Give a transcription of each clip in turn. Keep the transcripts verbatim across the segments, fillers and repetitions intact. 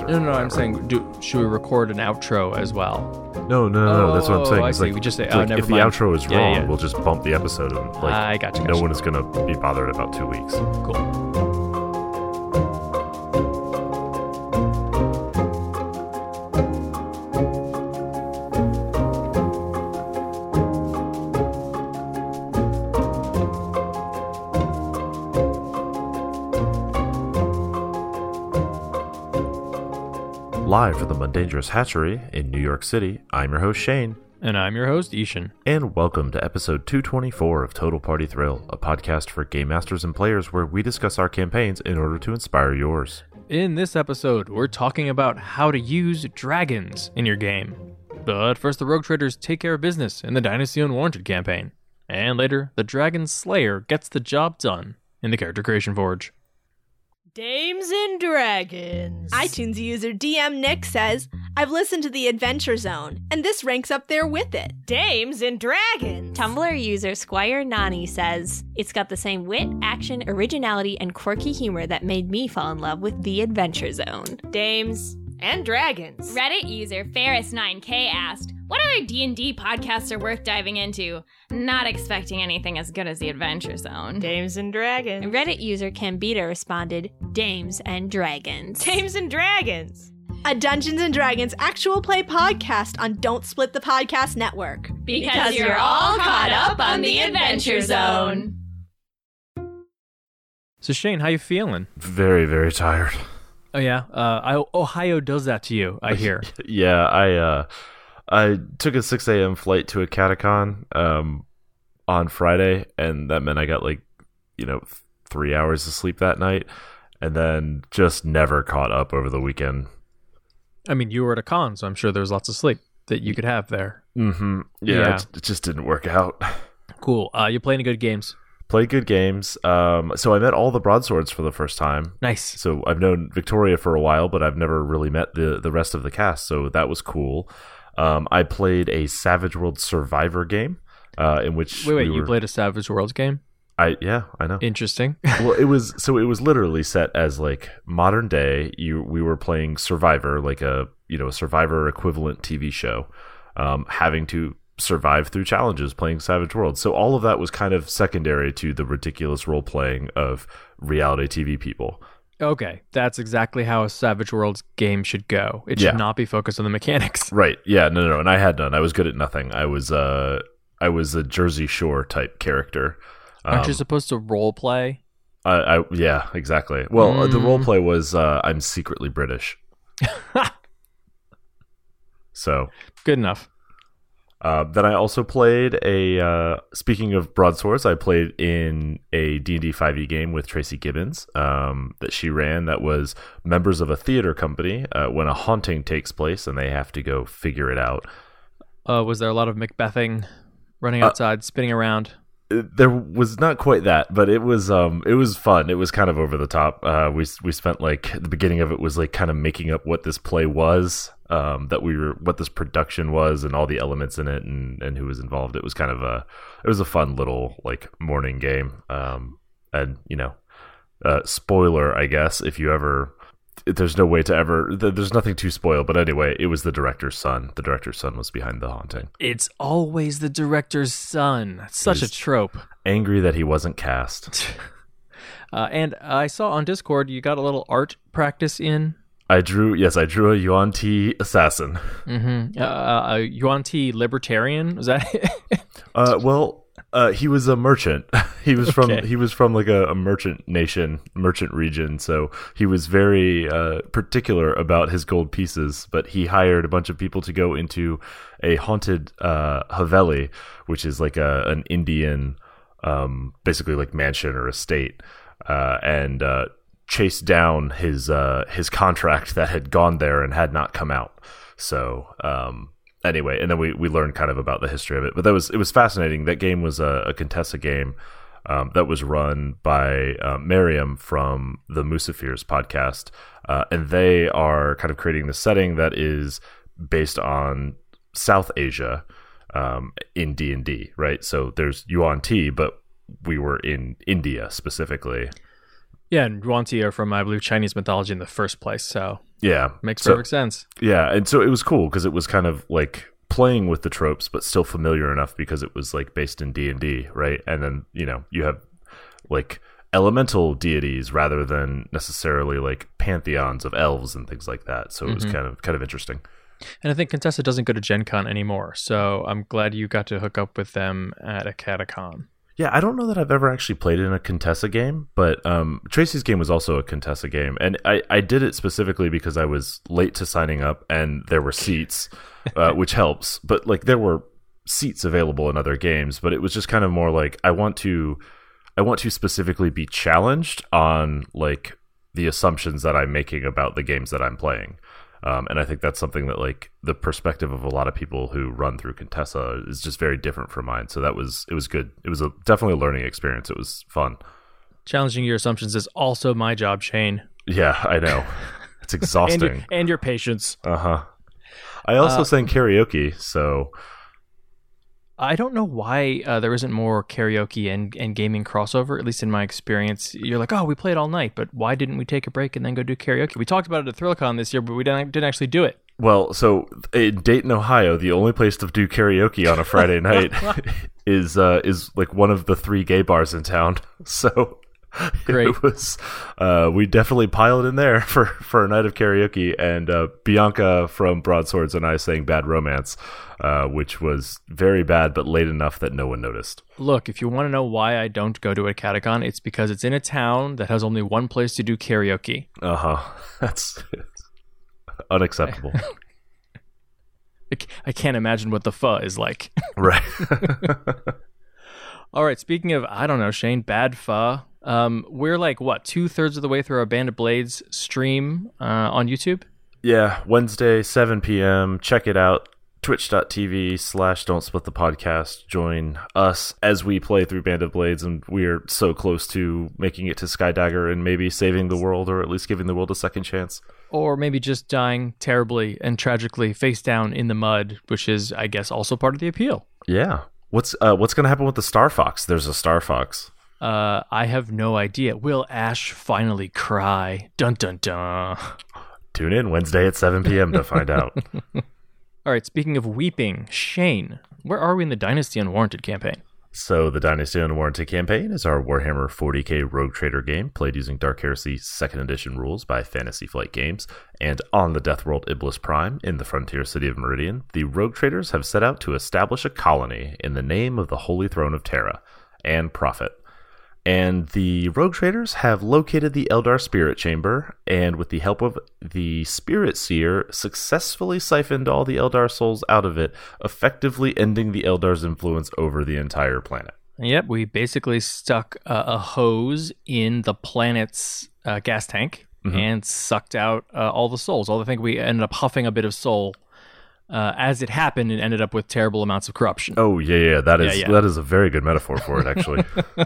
or No, no, whatever. I'm saying, do, should we record an outro as well? No, no, no, no. That's what I'm saying. Oh, I It's see. like, We just say, it's oh, like never if mind. the outro is Yeah, wrong, yeah. we'll just bump the episode, and like I gotcha, no gotcha. one is gonna be bothered about two weeks. Cool. Live from the Mundangerous Hatchery in New York City, I'm your host Shane, And I'm your host, Ishan. and welcome to episode two twenty-four of Total Party Thrill, a podcast for game masters and players where we discuss our campaigns in order to inspire yours. In this episode, we're talking about how to use dragons in your game. But first, the Rogue Traders take care of business in the Dynasty Unwarranted campaign. And later, the Dragon Slayer gets the job done in the Character Creation Forge. Dames and Dragons. iTunes user D M Nick says, I've listened to the Adventure Zone, and this ranks up there with it. Dames and Dragons. Tumblr user Squire Nani says, it's got the same wit, action, originality, and quirky humor that made me fall in love with The Adventure Zone. Dames and Dragons. Reddit user Ferris nine K asked, what other D and D podcasts are worth diving into? Not expecting anything as good as The Adventure Zone. Dames and Dragons. Reddit user Cambita responded, Dames and Dragons. Dames and Dragons. A Dungeons and Dragons actual play podcast on Don't Split the Podcast Network. Because, Because you're you're all all caught caught up on The Adventure Zone. So Shane, how you feeling? Very, very tired. Oh yeah, uh, I, Ohio does that to you, I hear. Yeah, I uh, I took a six a.m. flight to a catacon um, on Friday, and that meant I got like, you know, th- three hours of sleep that night, and then just never caught up over the weekend. I mean, you were at a con, so I'm sure there's lots of sleep that you could have there. Mm-hmm. Yeah, Yeah. It, it just didn't work out. Cool. Uh, you playing any good games? Played good games. Um, so I met all the broadswords for the first time. Nice. So I've known Victoria for a while, but I've never really met the, the rest of the cast, so that was cool. Um, I played a Savage World Survivor game, uh, in which Wait, wait, we you were- played a Savage Worlds game? I yeah, I know. Interesting. Well, it was so it was literally set as like modern day. You we were playing Survivor, like a you know a Survivor equivalent T V show, um, having to survive through challenges playing Savage Worlds. So all of that was kind of secondary to the ridiculous role playing of reality T V people. Okay, that's exactly how a Savage Worlds game should go. It should Yeah. not be focused on the mechanics. Right? Yeah. No, no, no. And I had none. I was good at nothing. I was uh I was a Jersey Shore type character. Aren't you Um, supposed to role play? I, I yeah, exactly. Well, the Mm. role play was uh, I'm secretly British. So Good enough. uh, then I also played a. Uh, speaking of broadswords, I played in a D and D five e game with Tracy Gibbons um, that she ran. That was members of a theater company uh, when a haunting takes place and they have to go figure it out. Uh, was there a lot of Macbething, running Uh, outside, spinning around? There was not quite that, but it was um it was fun. It was kind of over the top. Uh, we we spent like the beginning of it was like kind of making up what this play was, um that we were what this production was, and all the elements in it, and and who was involved. It was kind of a it was a fun little like morning game. Um and you know, uh, spoiler, I guess, if you ever. There's no way to ever. There's nothing to spoil, but anyway, it was the director's son. The director's son was behind the haunting. It's always the director's son. That's such a He's- trope. Angry that he wasn't cast. Uh, and I saw on Discord you got a little art practice in. I drew, yes, I drew a Yuan Ti assassin. Mm-hmm. Uh, a Yuan Ti libertarian. Was that it? Uh, well, uh, he was a merchant. he was from Okay. he was from like a, a merchant nation, merchant region. So he was very uh, particular about his gold pieces. But he hired a bunch of people to go into a haunted uh, haveli, which is like a an Indian, um, basically like mansion or estate, uh, and uh, chase down his uh, his contract that had gone there and had not come out. So um, anyway, and then we, we learned kind of about the history of it. But that was it was fascinating. That game was a, a Contessa game um, that was run by uh, Miriam from the Musafir's podcast, uh, and they are kind of creating the setting that is based on South Asia um, in D and D, right? So there's Yuan Ti, but we were in India specifically. Yeah, and Yuan Ti are from, I believe, Chinese mythology in the first place. So Yeah. Makes So- perfect sense. Yeah, and so it was cool because it was kind of like playing with the tropes, but still familiar enough because it was like based in D and D, right? And then, you know, you have like elemental deities rather than necessarily like pantheons of elves and things like that. So it was Mhm. kind of kind of interesting. And I think Contessa doesn't go to Gen Con anymore, so I'm glad you got to hook up with them at a Catacon. Yeah, I don't know that I've ever actually played in a Contessa game, but um, Tracy's game was also a Contessa game. And I, I did it specifically because I was late to signing up and there were seats, uh, which helps. But like there were seats available in other games, but it was just kind of more like I want to I want to specifically be challenged on like the assumptions that I'm making about the games that I'm playing. Um, and I think that's something that like the perspective of a lot of people who run through Contessa is just very different from mine. So that was, it was good. It was a, definitely a learning experience. It was fun. Challenging your assumptions is also my job, Shane. Yeah, I know. It's And exhausting. your, and your patience. Uh-huh. I also Uh, sang karaoke, so I don't know why uh, there isn't more karaoke and, and gaming crossover, at least in my experience. You're like, oh, we played all night, but why didn't we take a break and then go do karaoke? We talked about it at ThrillCon this year, but we didn't, didn't actually do it. well, so in Dayton, Ohio, the only place to do karaoke on a Friday night is uh, is like one of the three gay bars in town. So Great. it was uh, we definitely piled in there for, for a night of karaoke, and uh, Bianca from Broadswords and I sang Bad Romance, uh, which was very bad, but late enough that no one noticed. Look, if you want to know why I don't go to a Catacon, it's because it's in a town that has only one place to do karaoke. Uh huh. That's unacceptable. I c- I can't imagine what the pho is like. Right. All right, speaking of, I don't know, Shane, bad pho. Um, we're like, what, two-thirds of the way through our Band of Blades stream uh, on YouTube? Yeah, Wednesday, seven p.m. Check it out. Twitch.tv slash Don't Split the Podcast. Join us as we play through Band of Blades, and we're so close to making it to Skydagger and maybe saving the world, or at least giving the world a second chance. Or maybe just dying terribly and tragically face down in the mud, which is, I guess, also part of the appeal. Yeah. What's uh, what's going to happen with the Star Fox? There's a Star Fox. Uh, I have no idea. Will Ash finally cry? Dun dun dun. Tune in Wednesday at seven p.m. to find out. All right, speaking of weeping, Shane, where are we in the Dynasty Unwarranted campaign? So the Dynasty Unwarranted campaign is our Warhammer forty K Rogue Trader game, played using Dark Heresy second Edition rules by Fantasy Flight Games, and on the Death World Iblis Prime in the frontier city of Meridian, the Rogue Traders have set out to establish a colony in the name of the Holy Throne of Terra and Prophet. And the Rogue Traders have located the Eldar Spirit Chamber, and with the help of the Spirit Seer, successfully siphoned all the Eldar souls out of it, effectively ending the Eldar's influence over the entire planet. Yep, we basically stuck uh, a hose in the planet's uh, gas tank Mhm. and sucked out uh, all the souls. Although I think we ended up huffing a bit of soul uh, as it happened, and ended up with terrible amounts of corruption. Oh, yeah, yeah, that is Yeah, yeah. that is a very good metaphor for it, actually.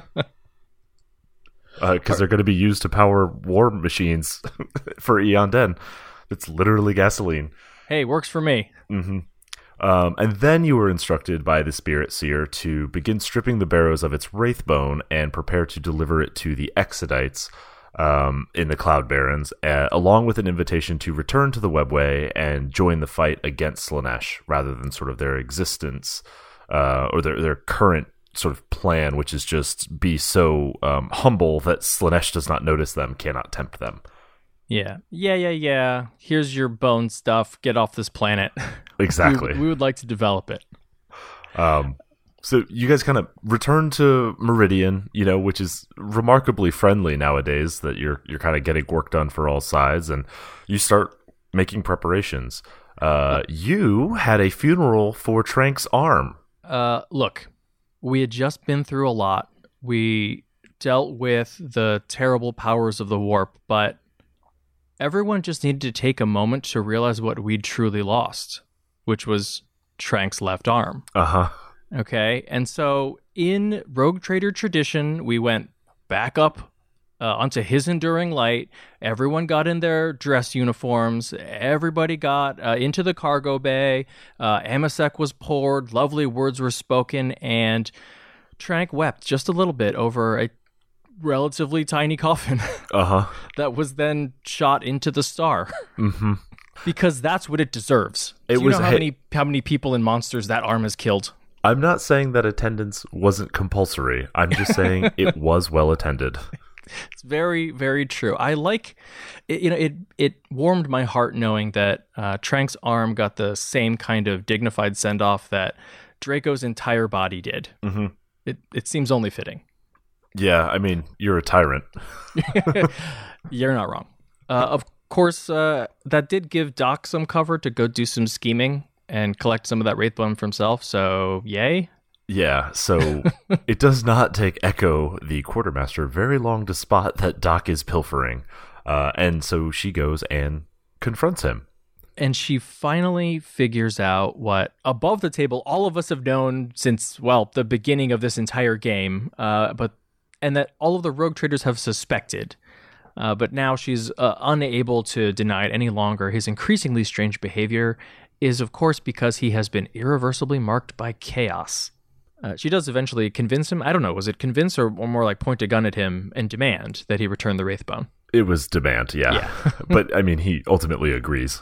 Because uh, they're going to be used to power war machines for Eon Den. It's literally gasoline. Hey, works for me. hmm Um, and then you were instructed by the Spirit Seer to begin stripping the barrows of its Wraithbone and prepare to deliver it to the Exodites um, in the Cloud Barrens, uh, along with an invitation to return to the Webway and join the fight against Slaanesh, rather than sort of their existence uh, or their, their current sort of plan, which is just be so um, humble that Slaanesh does not notice them, cannot tempt them. Yeah. Yeah, yeah, yeah. Here's your bone stuff. Get off this planet. Exactly. we, we would like to develop it. Um, so you guys kind of return to Meridian, you know, which is remarkably friendly nowadays, that you're you're kind of getting work done for all sides, and you start making preparations. Uh, you had a funeral for Trank's arm. Uh, look, we had just been through a lot. We dealt with the terrible powers of the warp, but everyone just needed to take a moment to realize what we'd truly lost, which was Trank's left arm. Uh-huh. Okay, and so in Rogue Trader tradition, we went back up uh, onto his enduring light. Everyone got in their dress uniforms. Everybody got uh, into the cargo bay. Uh, Amasek was poured. Lovely words were spoken, and Trank wept just a little bit over a relatively tiny coffin Uh-huh. that was then shot into the star. Mm-hmm. Because that's what it deserves. It Do you was know how hey- many how many people and monsters that arm has killed? I'm not saying that attendance wasn't compulsory. I'm just saying it was well attended. It's very, very true. I like, it, you know, it it warmed my heart knowing that uh, Trank's arm got the same kind of dignified send off that Draco's entire body did. Mm-hmm. It it seems only fitting. Yeah, I mean, you're a tyrant. You're not wrong. Uh, of course, uh, that did give Doc some cover to go do some scheming and collect some of that Wraithbone for himself. So, yay. Yeah, so it does not take Echo, the quartermaster, very long to spot that Doc is pilfering. Uh, and so she goes and confronts him. And she finally figures out what, above the table, all of us have known since, well, the beginning of this entire game, uh, but and that all of the rogue traders have suspected. Uh, but now she's uh, unable to deny it any longer. His increasingly strange behavior is, of course, because he has been irreversibly marked by chaos. Uh, she does eventually convince him. I don't know, was it convince or, or more like point a gun at him and demand that he return the Wraithbone? It was demand, yeah. Yeah. But, I mean, he ultimately agrees.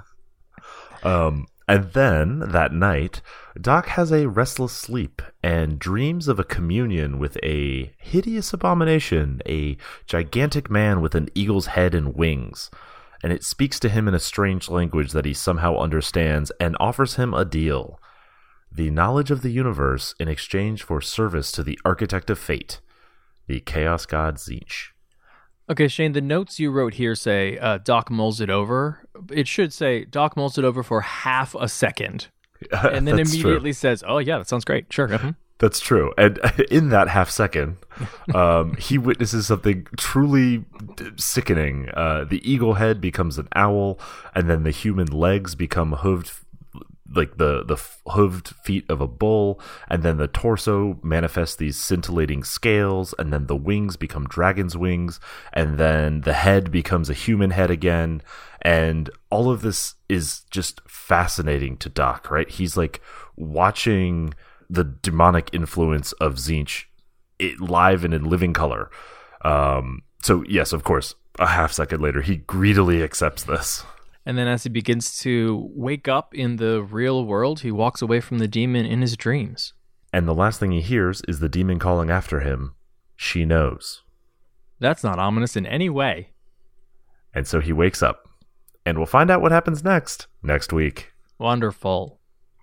Um, and then, that night, Doc has a restless sleep and dreams of a communion with a hideous abomination, a gigantic man with an eagle's head and wings. And it speaks to him in a strange language that he somehow understands and offers him a deal. The knowledge of the universe in exchange for service to the architect of fate, the chaos god Tzeentch. Okay, Shane, the notes you wrote here say uh, Doc mulls it over. It should say Doc mulls it over for half a second. And then That's immediately true. says, oh, yeah, that sounds great. Sure. mhm. That's true. And in that half second, um, he witnesses something truly sickening. Uh, the eagle head becomes an owl, and then the human legs become hooved, like the, the hooved feet of a bull, and then the torso manifests these scintillating scales, and then the wings become dragon's wings, and then the head becomes a human head again. And all of this is just fascinating to Doc, right? He's like watching the demonic influence of Tzeentch it live and in living color. Um, so yes, of course, a half second later, he greedily accepts this. And then as he begins to wake up in the real world, he walks away from the demon in his dreams. And the last thing he hears is the demon calling after him, "She knows." That's not ominous in any way. And so he wakes up. And we'll find out what happens next, next week. Wonderful.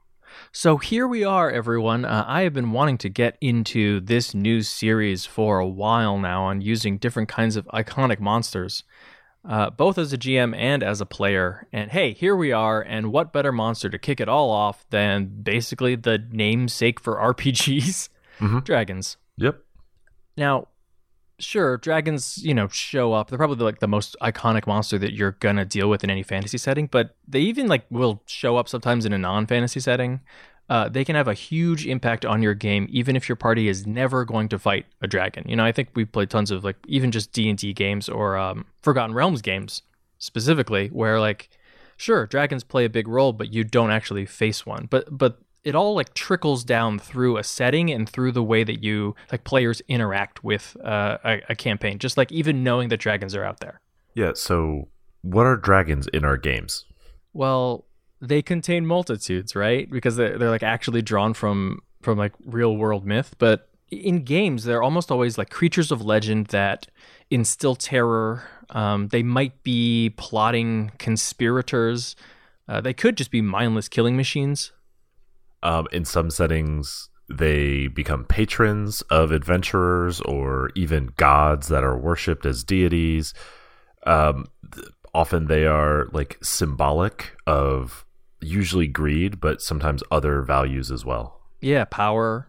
So here we are, everyone. Uh, I have been wanting to get into this new series for a while now on using different kinds of iconic monsters, uh, both as a G M and as a player. And hey, here we are, and what better monster to kick it all off than basically the namesake for R P Gs? Mhm. Dragons. Yep. Now, sure, dragons, you know, show up. They're probably like the most iconic monster that you're gonna deal with in any fantasy setting, but they even like will show up sometimes in a non-fantasy setting. Uh, they can have a huge impact on your game, even if your party is never going to fight a dragon. You know, I think we've played tons of like even just D and D games or um, Forgotten Realms games specifically, where like, sure, dragons play a big role, but you don't actually face one. But but it all like trickles down through a setting and through the way that you like players interact with uh, a, a campaign. Just like even knowing that dragons are out there. Yeah, so what are dragons in our games? Well, they contain multitudes, right? Because they're, they're like actually drawn from from like real world myth. But in games, they're almost always like creatures of legend that instill terror. Um, they might be plotting conspirators. Uh, they could just be mindless killing machines. Um, in some settings, they become patrons of adventurers or even gods that are worshipped as deities. Um, th- often they are like symbolic of usually greed, but sometimes other values as well. Yeah, power.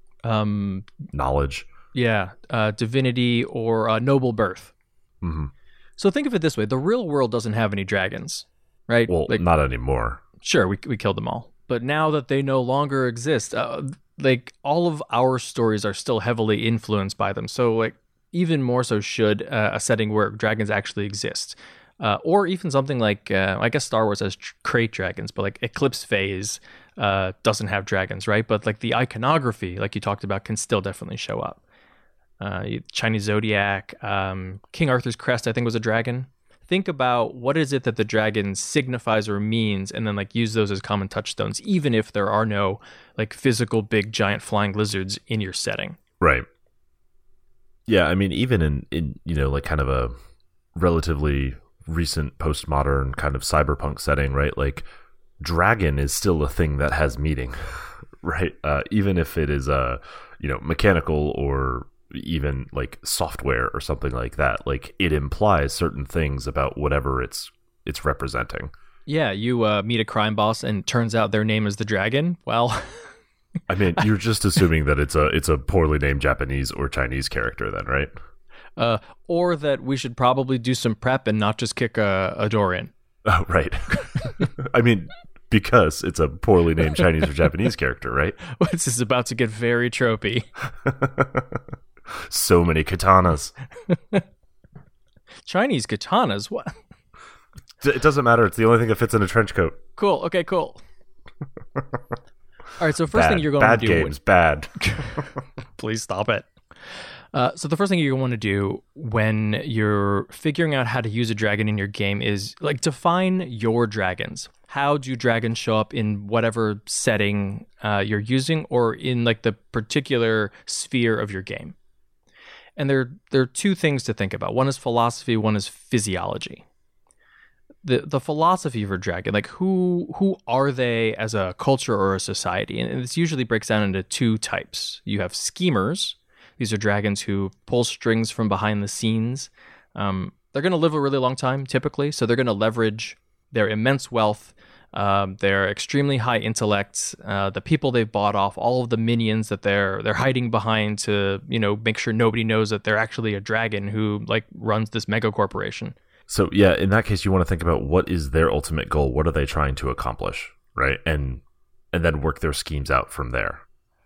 Um, Knowledge. yeah, uh, divinity or uh, noble birth. Mm-hmm. So think of it this way: the real world doesn't have any dragons, right? Well, like, not anymore. sure, we we killed them all. But now that they no longer exist, uh, like all of our stories are still heavily influenced by them. So like even more so should uh, a setting where dragons actually exist. Uh, or even something like, uh, I guess Star Wars has tr- crate dragons, but like Eclipse Phase uh, doesn't have dragons, right? But like the iconography, like you talked about, can still definitely show up. uh, Chinese zodiac, um, King Arthur's crest, I think, was a dragon. Think about what is it that the dragon signifies or means, and then like use those as common touchstones, even if there are no like physical big giant flying lizards in your setting. Right. Yeah, I mean, even in, in you know, like kind of a relatively recent postmodern kind of cyberpunk setting, right? Like dragon is still a thing that has meaning, right? Uh, even if it is uh, you know, mechanical or even like software or something like that, like it implies certain things about whatever it's it's representing. Yeah, you uh, meet a crime boss and turns out their name is the dragon. Well, I mean, you're just assuming that it's a it's a poorly named Japanese or Chinese character then, right? Uh, or that we should probably do some prep and not just kick a, a door in. Oh, right. I mean, because it's a poorly named Chinese or Japanese character, right? This is about to get very tropey. So many katanas. Chinese katanas? What? It doesn't matter. It's the only thing that fits in a trench coat. Cool. Okay, cool. All right, so first bad. thing you're going bad to do... Bad games, bad. Please stop it. Uh, so the first thing you're going to want to do when you're figuring out how to use a dragon in your game is like define your dragons. How do dragons show up in whatever setting uh, you're using or in like the particular sphere of your game? And there, there are two things to think about. One is philosophy, one is physiology. The the philosophy of a dragon, like who who are they as a culture or a society? And this usually breaks down into two types. You have schemers. These are dragons who pull strings from behind the scenes. Um, they're going to live a really long time, typically, so they're going to leverage their immense wealth, um, their extremely high intellect, uh, the people they've bought off, all of the minions that they're they're hiding behind to, you know, make sure nobody knows that they're actually a dragon who like runs this mega corporation. So yeah, in that case, you want to think about what is their ultimate goal. What are they trying to accomplish, right? And and then work their schemes out from there.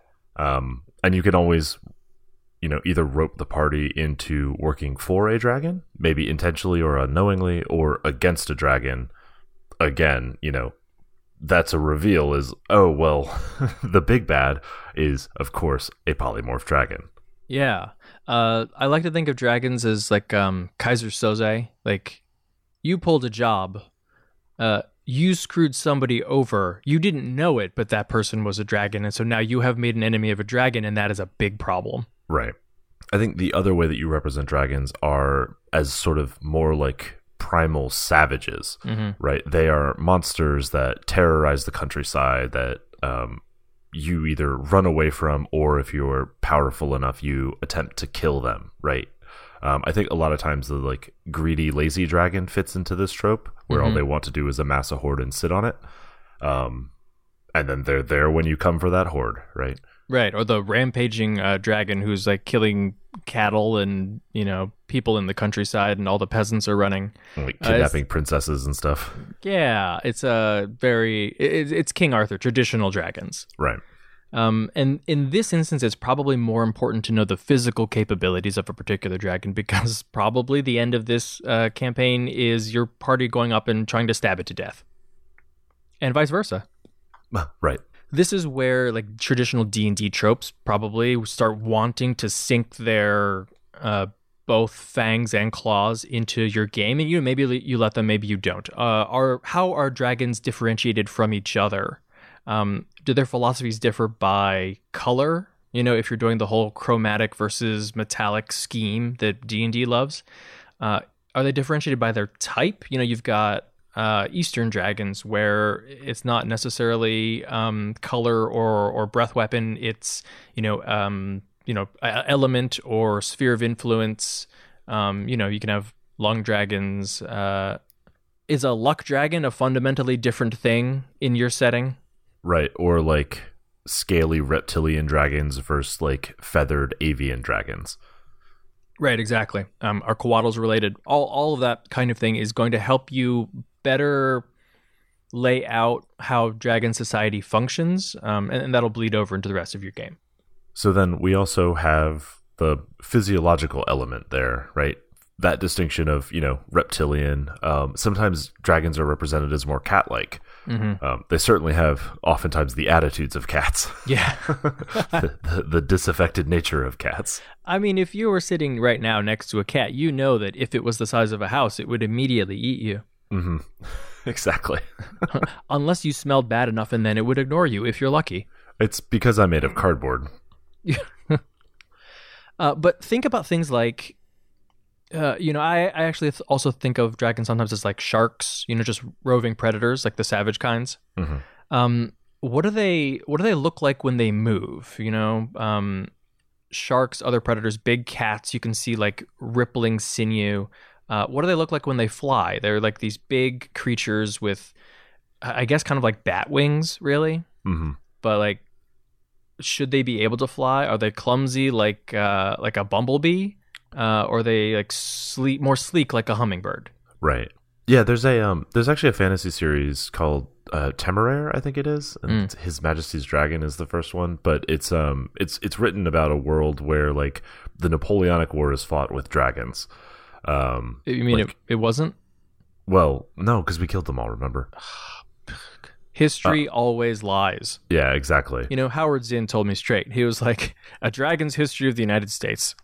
Um, and you can always, you know, either rope the party into working for a dragon, maybe intentionally or unknowingly, or against a dragon. Again, you know, that's a reveal is, oh, well, the big bad is, of course, a polymorph dragon. Yeah. Uh, I like to think of dragons as like um, Kaiser Soze. Like, you pulled a job. Uh, you screwed somebody over. You didn't know it, but that person was a dragon. And so now you have made an enemy of a dragon, and that is a big problem. Right. I think the other way that you represent dragons are as sort of more like primal savages, mm-hmm. right? They are monsters that terrorize the countryside that um, you either run away from, or if you're powerful enough, you attempt to kill them, right? Um, I think a lot of times the like greedy, lazy dragon fits into this trope where mm-hmm. all they want to do is amass a horde and sit on it. Um, and then they're there when you come for that horde, right? Right, or the rampaging uh, dragon who's like killing cattle and, you know, people in the countryside, and all the peasants are running. Like kidnapping uh, princesses and stuff. Yeah, it's a very, it, it's King Arthur, traditional dragons. Right. Um, and in this instance, it's probably more important to know the physical capabilities of a particular dragon, because probably the end of this uh, campaign is your party going up and trying to stab it to death. And vice versa. Right. This is where like traditional D and D tropes probably start wanting to sink their uh, both fangs and claws into your game, and you maybe you let them, maybe you don't. Uh, are how are dragons differentiated from each other? Um, do their philosophies differ by color? You know, if you're doing the whole chromatic versus metallic scheme that D and D loves, uh, are they differentiated by their type? You know, you've got Uh, Eastern dragons, where it's not necessarily um, color or or breath weapon. It's you know um, you know element or sphere of influence. Um, you know you can have long dragons. Uh, is a luck dragon a fundamentally different thing in your setting? Right, or like scaly reptilian dragons versus like feathered avian dragons. Right, exactly. Um, are coatls related? All all of that kind of thing is going to help you better lay out how dragon society functions, um, and, and that'll bleed over into the rest of your game. So then we also have the physiological element there, right? that distinction of, you know, reptilian. Um, sometimes dragons are represented as more cat-like. Mm-hmm. Um, they certainly have oftentimes the attitudes of cats. Yeah. the, the, the disaffected nature of cats. I mean, if you were sitting right now next to a cat, you know that if it was the size of a house, it would immediately eat you. Mm-hmm. Exactly. Unless you smelled bad enough, and then it would ignore you if you're lucky. It's because I'm made of cardboard. uh, but think about things like, uh, you know, I, I actually th- also think of dragons sometimes as like sharks, you know, just roving predators, like the savage kinds. Mm-hmm. Um, what do they what do they look like when they move? You know, um, sharks, other predators, big cats. You can see like rippling sinew. Uh, what do they look like when they fly? They're like these big creatures with, I guess, kind of like bat wings, really. Mm-hmm. But like, should they be able to fly? Are they clumsy like uh, like a bumblebee, uh, or are they like sleek, more sleek like a hummingbird? Right. Yeah. There's a um. There's actually a fantasy series called uh, Temeraire, I think it is, and Mm. His Majesty's Dragon is the first one. But it's um. It's it's written about a world where like the Napoleonic War is fought with dragons. Um. You mean like, it? It wasn't. Well, no, because we killed them all. Remember? History always lies. Yeah. Exactly. You know, Howard Zinn told me straight. He was like, a dragon's history of the United States.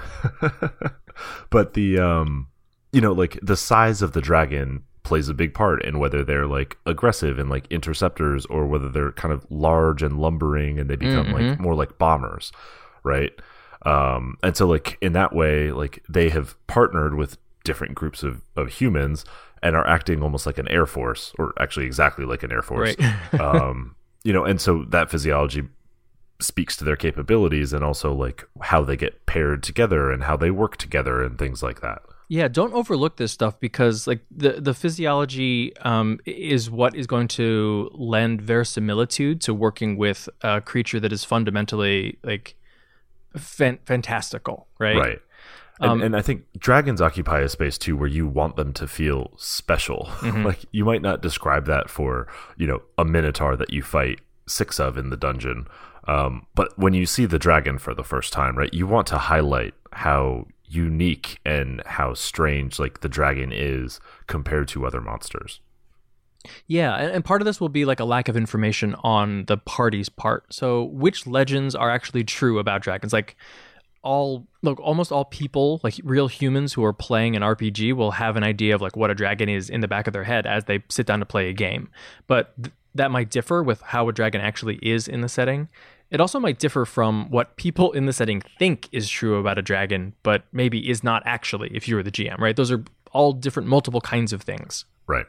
But the um you know, like the size of the dragon plays a big part in whether they're like aggressive and like interceptors, or whether they're kind of large and lumbering and they become Mm-hmm. like more like bombers, right? Um and so like in that way, like they have partnered with different groups of, of humans and are acting almost like an air force, or actually exactly like an air force. Right. um you know, and so that physiology speaks to their capabilities, and also like how they get paired together and how they work together and things like that. Yeah, don't overlook this stuff, because like the the physiology um, is what is going to lend verisimilitude to working with a creature that is fundamentally like fan- fantastical, right? Right. And, Um, and I think dragons occupy a space too where you want them to feel special. Mhm. Like you might not describe that for, you know, a minotaur that you fight six of in the dungeon. Um, but when you see the dragon for the first time, right, you want to highlight how unique and how strange like the dragon is compared to other monsters. Yeah, and, and part of this will be like a lack of information on the party's part. So, which legends are actually true about dragons? Like, all look, almost all people, like real humans who are playing an R P G, will have an idea of like what a dragon is in the back of their head as they sit down to play a game. But th- that might differ with how a dragon actually is in the setting. It also might differ from what people in the setting think is true about a dragon, but maybe is not actually, if you were the G M, right? Those are all different, multiple kinds of things. Right.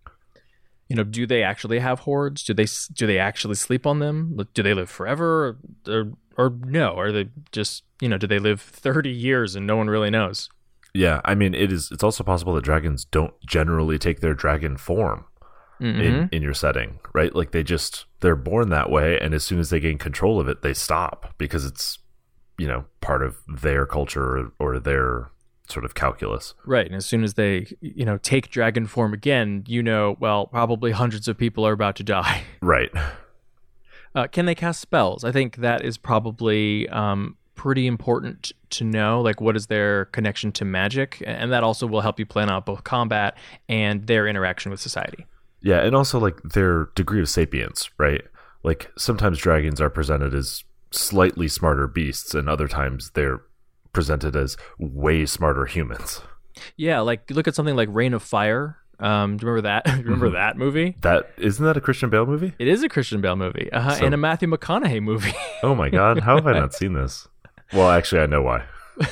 You know, do they actually have hordes? Do they do they actually sleep on them? Do they live forever, or or no? Are they just, you know, do they live thirty years and no one really knows? Yeah, I mean, it is. It's also possible that dragons don't generally take their dragon form Mm-hmm. in in your setting, right? Like they just they're born that way, and as soon as they gain control of it, they stop because it's, you know, part of their culture or, or their sort of calculus. Right, and as soon as they, you know, take dragon form again, you know, well, probably hundreds of people are about to die. Right. Uh, can they cast spells? I think that is probably um, pretty important to know. Like, what is their connection to magic? And that also will help you plan out both combat and their interaction with society. Yeah, and also like their degree of sapience, right? Like sometimes dragons are presented as slightly smarter beasts, and other times they're presented as way smarter humans. Yeah, like look at something like Reign of Fire. Um, do you remember that? remember Mhm. that movie? That isn't that a Christian Bale movie? It is a Christian Bale movie, uh, So- and a Matthew McConaughey movie. Oh my god, how have I not seen this? Well, actually, I know why.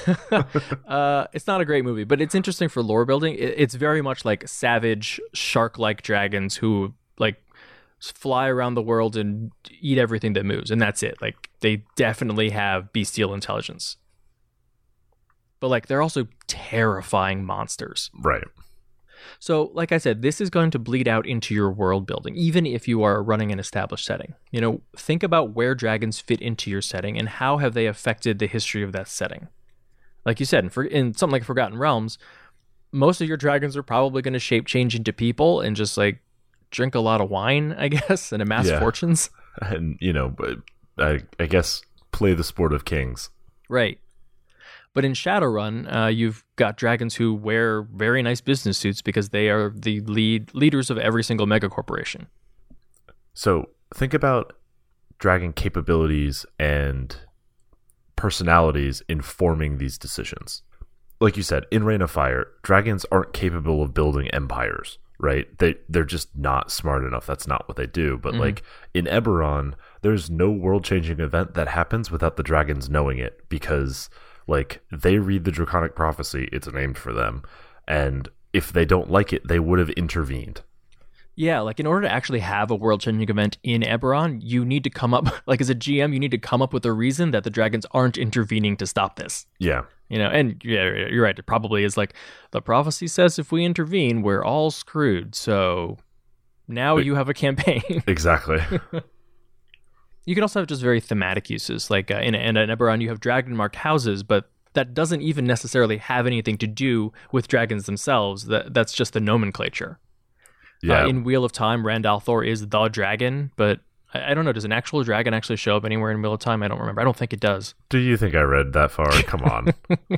uh, it's not a great movie, but it's interesting for lore building. It, it's very much like savage shark-like dragons who like fly around the world and eat everything that moves, and that's it. Like they definitely have bestial intelligence, but like they're also terrifying monsters. Right. So, like I said, this is going to bleed out into your world building, even if you are running an established setting. You know, think about where dragons fit into your setting and how have they affected the history of that setting. Like you said, in, for, in something like Forgotten Realms, most of your dragons are probably going to shape change into people and just like drink a lot of wine, I guess, and amass Yeah. fortunes. And you know, but I, I guess play the sport of kings. Right. But in Shadowrun, uh, you've got dragons who wear very nice business suits because they are the lead leaders of every single mega corporation. So think about dragon capabilities and personalities informing these decisions. Like you said, in Reign of Fire, dragons aren't capable of building empires, right? They, they're just not smart enough. That's not what they do. But mm-hmm. like in Eberron, there's no world-changing event that happens without the dragons knowing it, because like they read the Draconic Prophecy, it's named for them, and if they don't like it, they would have intervened. Yeah, like in order to actually have a world-changing event in Eberron, you need to come up, like as a G M, you need to come up with a reason that the dragons aren't intervening to stop this. Yeah. You know, and yeah, you're right. It probably is like the prophecy says if we intervene, we're all screwed. So now you have a campaign. Exactly. You can also have just very thematic uses. Like uh, in, in Eberron, you have dragon-marked houses, but that doesn't even necessarily have anything to do with dragons themselves. That That's just the nomenclature. Yeah. Uh, in Wheel of Time, Rand al'Thor is the dragon, but I, I don't know. Does an actual dragon actually show up anywhere in Wheel of Time? I don't remember. I don't think it does. Do you think I read that far? Come on.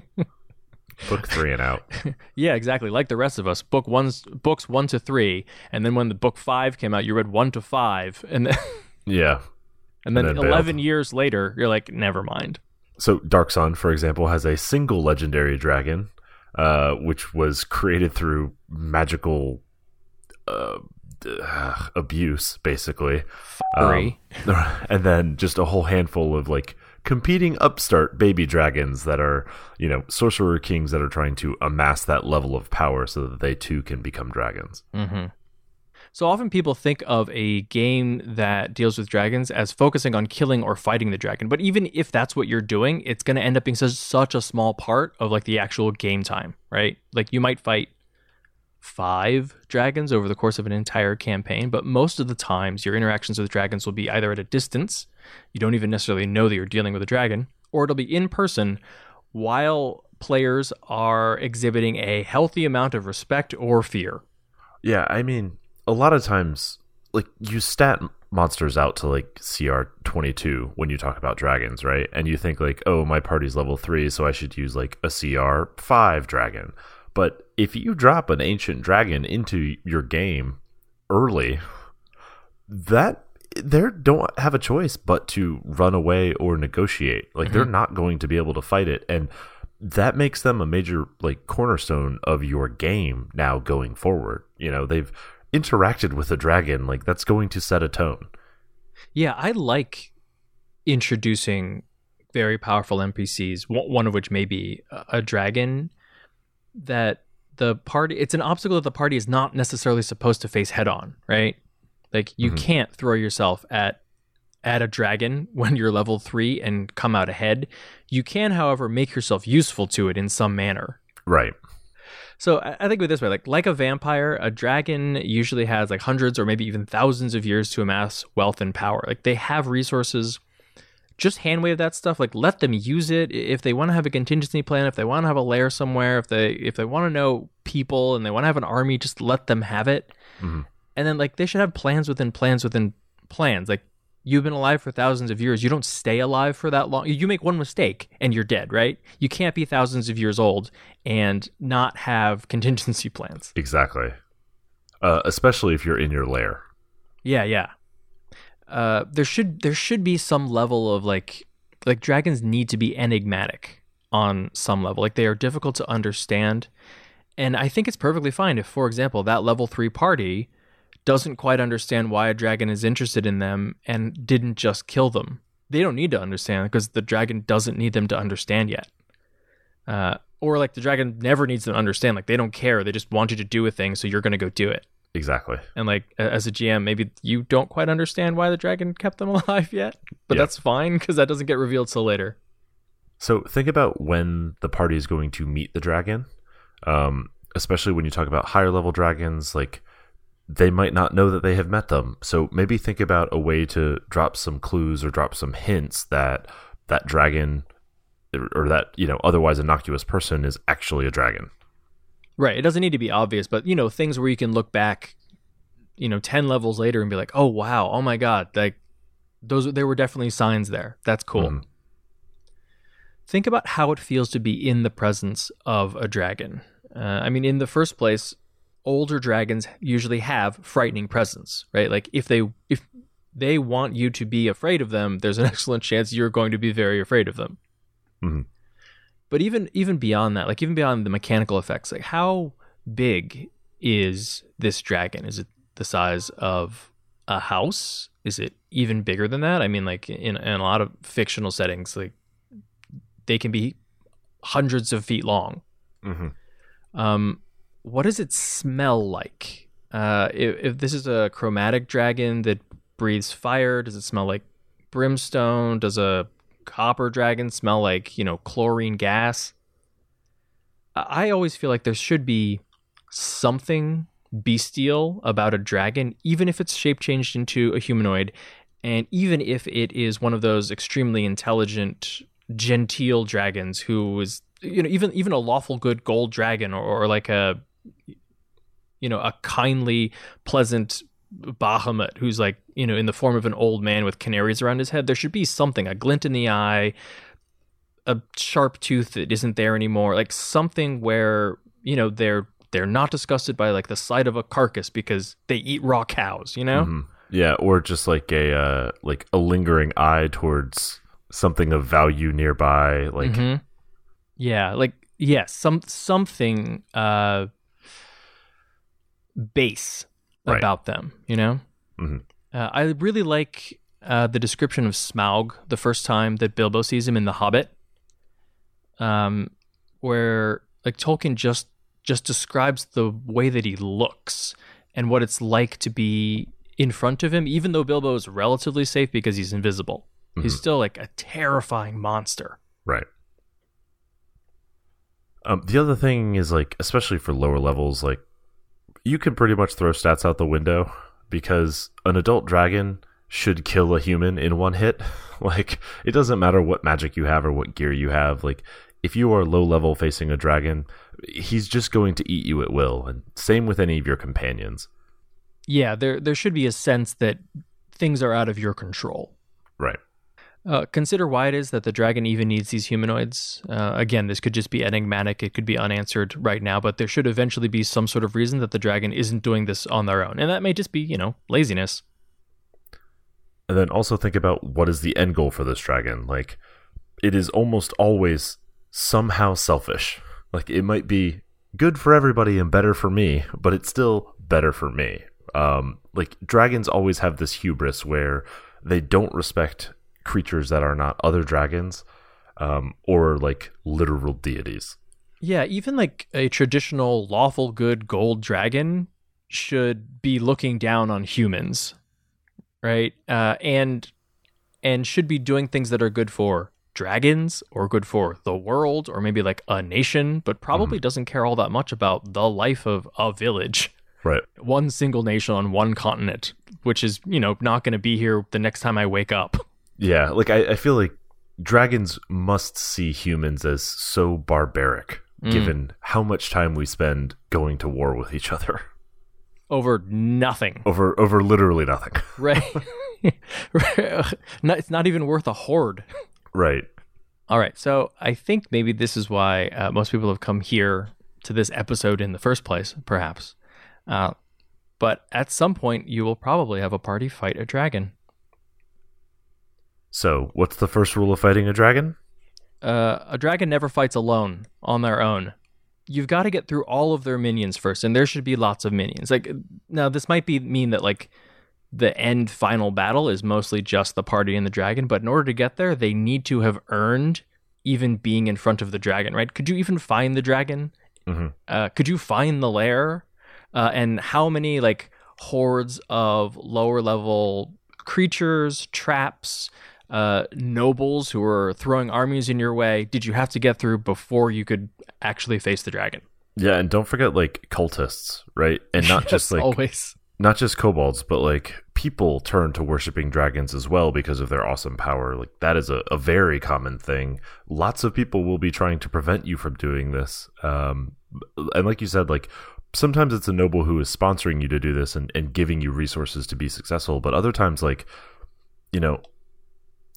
Book three and out. Yeah, exactly. Like the rest of us, book one's books one to three, and then when the book five came out, you read one to five, and then yeah, and then, and then eleven bailed. years later, you're like, never mind. So Dark Sun, for example, has a single legendary dragon, uh, which was created through magical uh, uh, abuse, basically. Three. Um, and then just a whole handful of like competing upstart baby dragons that are, you know, sorcerer kings that are trying to amass that level of power so that they too can become dragons. Mm-hmm. So often people think of a game that deals with dragons as focusing on killing or fighting the dragon. But even if that's what you're doing, it's going to end up being such, such a small part of like the actual game time, right? Like you might fight five dragons over the course of an entire campaign, but most of the times your interactions with dragons will be either at a distance, you don't even necessarily know that you're dealing with a dragon, or it'll be in person while players are exhibiting a healthy amount of respect or fear. Yeah, I mean, a lot of times, like, you stat monsters out to, like, C R twenty-two when you talk about dragons, right? And you think, like, oh, my party's level three, so I should use, like, a C R five dragon. But if you drop an ancient dragon into your game early, that they don't have a choice but to run away or negotiate. Like, mm-hmm. they're not going to be able to fight it. And that makes them a major, like, cornerstone of your game now going forward. You know, they've interacted with a dragon. Like, that's going to set a tone. Yeah, I like introducing very powerful N P Cs, one of which may be a dragon, that the party, it's an obstacle that the party is not necessarily supposed to face head on, right? Like, you mm-hmm. can't throw yourself at at a dragon when you're level three and come out ahead. You can, however, make yourself useful to it in some manner. Right. So I think of it this way, like like a vampire, a dragon usually has like hundreds or maybe even thousands of years to amass wealth and power. Like, they have resources. Just hand wave that stuff. Like, let them use it. If they want to have a contingency plan, if they want to have a lair somewhere, if they if they want to know people and they want to have an army, just let them have it. Mm-hmm. And then, like, they should have plans within plans within plans. Like, you've been alive for thousands of years. You don't stay alive for that long. You make one mistake and you're dead, right? You can't be thousands of years old and not have contingency plans. Exactly. Uh, especially if you're in your lair. Yeah, yeah. Uh, there should there should be some level of like like dragons need to be enigmatic on some level. Like, they are difficult to understand. And I think it's perfectly fine if, for example, that level three party doesn't quite understand why a dragon is interested in them and didn't just kill them. They don't need to understand because the dragon doesn't need them to understand yet. Uh, or like the dragon never needs them to understand. Like, they don't care. They just want you to do a thing, so you're going to go do it. Exactly. And like, as a G M, maybe you don't quite understand why the dragon kept them alive yet, but yeah. That's fine because that doesn't get revealed till later. So think about when the party is going to meet the dragon, um, especially when you talk about higher level dragons. Like, they might not know that they have met them. So maybe think about a way to drop some clues or drop some hints that that dragon or that, you know, otherwise innocuous person is actually a dragon. Right. It doesn't need to be obvious, but, you know, things where you can look back, you know, ten levels later and be like, oh, wow, oh, my God, like those, there were definitely signs there. That's cool. Mm. think about how it feels to be in the presence of a dragon. Uh, I mean, in the first place, older dragons usually have frightening presence, right? Like if they if they want you to be afraid of them, there's an excellent chance you're going to be very afraid of them. Mm-hmm. But even even beyond that, like even beyond the mechanical effects, like how big is this dragon? Is it the size of a house? Is it even bigger than that? I mean, like in, in a lot of fictional settings, like they can be hundreds of feet long. Mm-hmm. Um, what does it smell like? Uh, if, if this is a chromatic dragon that breathes fire, does it smell like brimstone? Does a copper dragon smell like, you know, chlorine gas? I always feel like there should be something bestial about a dragon, even if it's shape changed into a humanoid, and even if it is one of those extremely intelligent, genteel dragons who is, you know, even even a lawful good gold dragon, or, or like a, you know, a kindly, pleasant Bahamut who's like, you know, in the form of an old man with canaries around his head. There should be something, a glint in the eye, a sharp tooth that isn't there anymore, like something where, you know, they're they're not disgusted by like the sight of a carcass because they eat raw cows, you know? Mm-hmm. Yeah, or just like a uh, like a lingering eye towards something of value nearby, like Mm-hmm. Yeah, like yeah, some something uh base Right. about them, you know? Mm-hmm. Uh, I really like uh, the description of Smaug the first time that Bilbo sees him in The Hobbit, um, where like Tolkien just just describes the way that he looks and what it's like to be in front of him, even though Bilbo is relatively safe because he's invisible. Mm-hmm. He's still like a terrifying monster. Right. Um, the other thing is, like, especially for lower levels, like, you can pretty much throw stats out the window because an adult dragon should kill a human in one hit. Like, it doesn't matter what magic you have or what gear you have. Like, if you are low level facing a dragon, he's just going to eat you at will. And same with any of your companions. Yeah, there there should be a sense that things are out of your control. Right. Uh, consider why it is that the dragon even needs these humanoids. Uh, again, this could just be enigmatic. It could be unanswered right now, but there should eventually be some sort of reason that the dragon isn't doing this on their own. And that may just be, you know, laziness. And then also think about what is the end goal for this dragon. Like, it is almost always somehow selfish. Like, it might be good for everybody and better for me, but it's still better for me. Um, like, dragons always have this hubris where they don't respect creatures that are not other dragons, um, or like literal deities. Yeah, even like a traditional lawful good gold dragon should be looking down on humans, right? Uh, and and should be doing things that are good for dragons or good for the world or maybe like a nation, but probably mm-hmm. doesn't care all that much about the life of a village. Right. One single nation on one continent, which is, you know, not going to be here the next time I wake up. Yeah, like I, I feel like dragons must see humans as so barbaric, mm. given how much time we spend going to war with each other. Over nothing. Over over literally nothing. Right. It's not even worth a horde. Right. All right, so I think maybe this is why uh, most people have come here to this episode in the first place, perhaps. Uh, but at some point, you will probably have a party fight a dragon. So, what's the first rule of fighting a dragon? Uh, a dragon never fights alone, on their own. You've got to get through all of their minions first, and there should be lots of minions. Like, now, this might be mean that, like, the end final battle is mostly just the party and the dragon, but in order to get there, they need to have earned even being in front of the dragon, right? Could you even find the dragon? Mm-hmm. Uh, could you find the lair? Uh, and how many, like, hordes of lower-level creatures, traps, Uh, nobles who are throwing armies in your way did you have to get through before you could actually face the dragon? Yeah, and don't forget, like, cultists, right? And not yes, just like always. Not just kobolds, but like people turn to worshiping dragons as well because of their awesome power. Like, that is a, a very common thing. Lots of people will be trying to prevent you from doing this. Um, and like you said, like, sometimes it's a noble who is sponsoring you to do this and, and giving you resources to be successful. But other times, like, you know,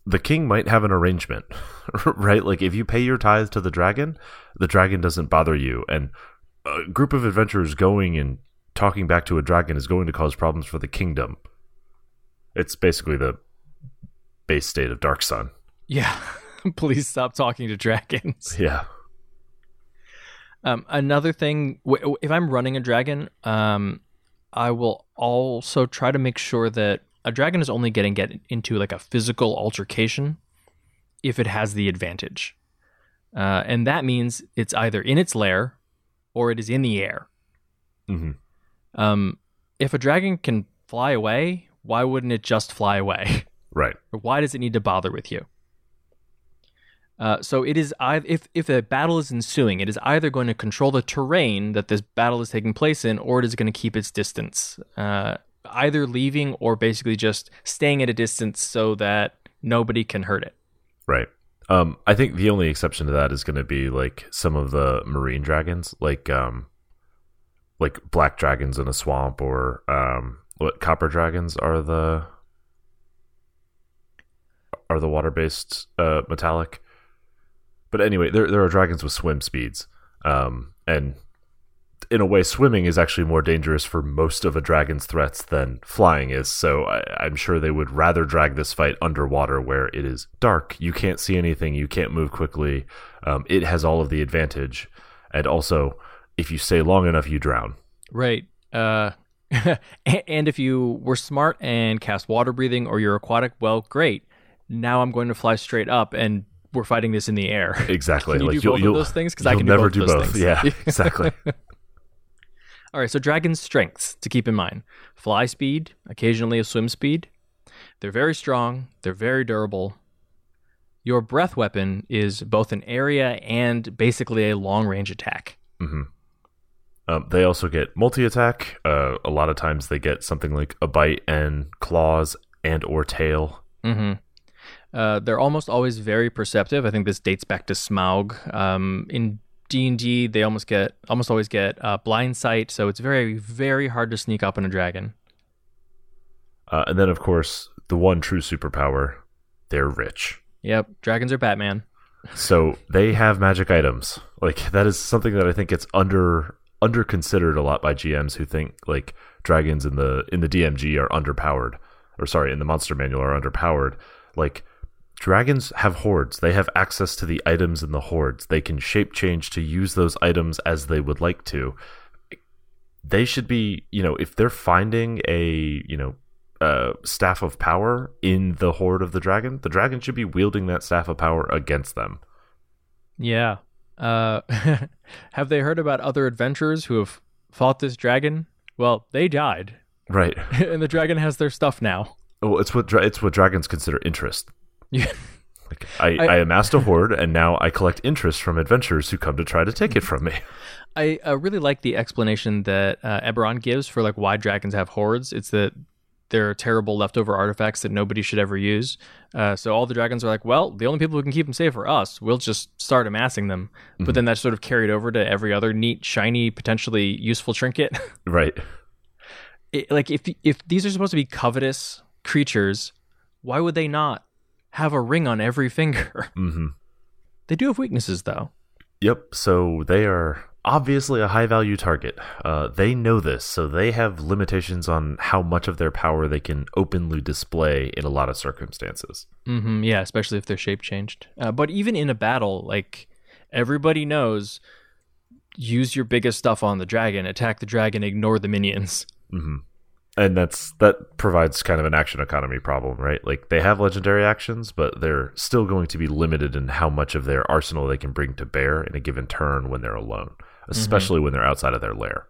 the king might have an arrangement, right? Like if you pay your tithe to the dragon, the dragon doesn't bother you. And a group of adventurers going and talking back to a dragon is going to cause problems for the kingdom. It's basically the base state of Dark Sun. Yeah. Please stop talking to dragons. Yeah. Um, another thing, w- if I'm running a dragon, um, I will also try to make sure that a dragon is only getting get into like a physical altercation if it has the advantage. Uh, and that means it's either in its lair or it is in the air. Mm-hmm. Um, if a dragon can fly away, why wouldn't it just fly away? Right. Or why does it need to bother with you? Uh, so it is either, if if a battle is ensuing, it is either going to control the terrain that this battle is taking place in, or it is going to keep its distance, uh, either leaving or basically just staying at a distance so that nobody can hurt it. Right. Um, I think the only exception to that is going to be like some of the marine dragons, like um, like black dragons in a swamp, or um, what copper dragons are the are the water based uh, metallic. But anyway, there there are dragons with swim speeds, um, and in a way, swimming is actually more dangerous for most of a dragon's threats than flying is. So I, I'm sure they would rather drag this fight underwater, where it is dark, you can't see anything, you can't move quickly. Um, it has all of the advantage, and also, if you stay long enough, you drown. Right. Uh, and if you were smart and cast water breathing, or you're aquatic, well, great. Now I'm going to fly straight up and we're fighting this in the air. Exactly. Can you like do you'll, both you'll, of those things? Because I can do never both do of those both. things. Yeah, exactly. All right, so dragons' strengths to keep in mind. Fly speed, occasionally a swim speed. They're very strong. They're very durable. Your breath weapon is both an area and basically a long-range attack. Mm-hmm. Um, they also get multi-attack. Uh, a lot of times they get something like a bite and claws and or tail. Mm-hmm. Uh, they're almost always very perceptive. I think this dates back to Smaug. Um, in D and D, they almost get almost always get uh, blind sight, so it's very, very hard to sneak up on a dragon. Uh, and then, of course, the one true superpower, they're rich. Yep, dragons are Batman. So they have magic items. Like, that is something that I think gets under under considered a lot by G Ms who think like dragons in the in the D M G are underpowered, or sorry, in the monster manual are underpowered. Like, dragons have hordes. They have access to the items in the hordes. They can shape change to use those items as they would like to. They should be, you know, if they're finding a, you know, uh, staff of power in the horde of the dragon, the dragon should be wielding that staff of power against them. Yeah. Uh, have they heard about other adventurers who have fought this dragon? Well, they died. Right. And the dragon has their stuff now. Well, it's what dra- it's what dragons consider interest. Yeah. Like, I, I, I amassed a horde, and now I collect interest from adventurers who come to try to take it from me. I uh, really like the explanation that uh, Eberron gives for like why dragons have hordes. It's that they're terrible leftover artifacts that nobody should ever use. Uh, so all the dragons are like, well, the only people who can keep them safe are us. We'll just start amassing them. Mm-hmm. But then that's sort of carried over to every other neat, shiny, potentially useful trinket. Right. It, like if if these are supposed to be covetous creatures, why would they not have a ring on every finger? Mm-hmm. They do have weaknesses, though. Yep. So they are obviously a high value target. Uh, they know this, so they have limitations on how much of their power they can openly display in a lot of circumstances. Mm-hmm, yeah, especially if they're shape changed. Uh, but even in a battle, like everybody knows, use your biggest stuff on the dragon, attack the dragon, ignore the minions. Mm-hmm. And that's that provides kind of an action economy problem, right? Like they have legendary actions, but they're still going to be limited in how much of their arsenal they can bring to bear in a given turn when they're alone, especially mm-hmm. when they're outside of their lair.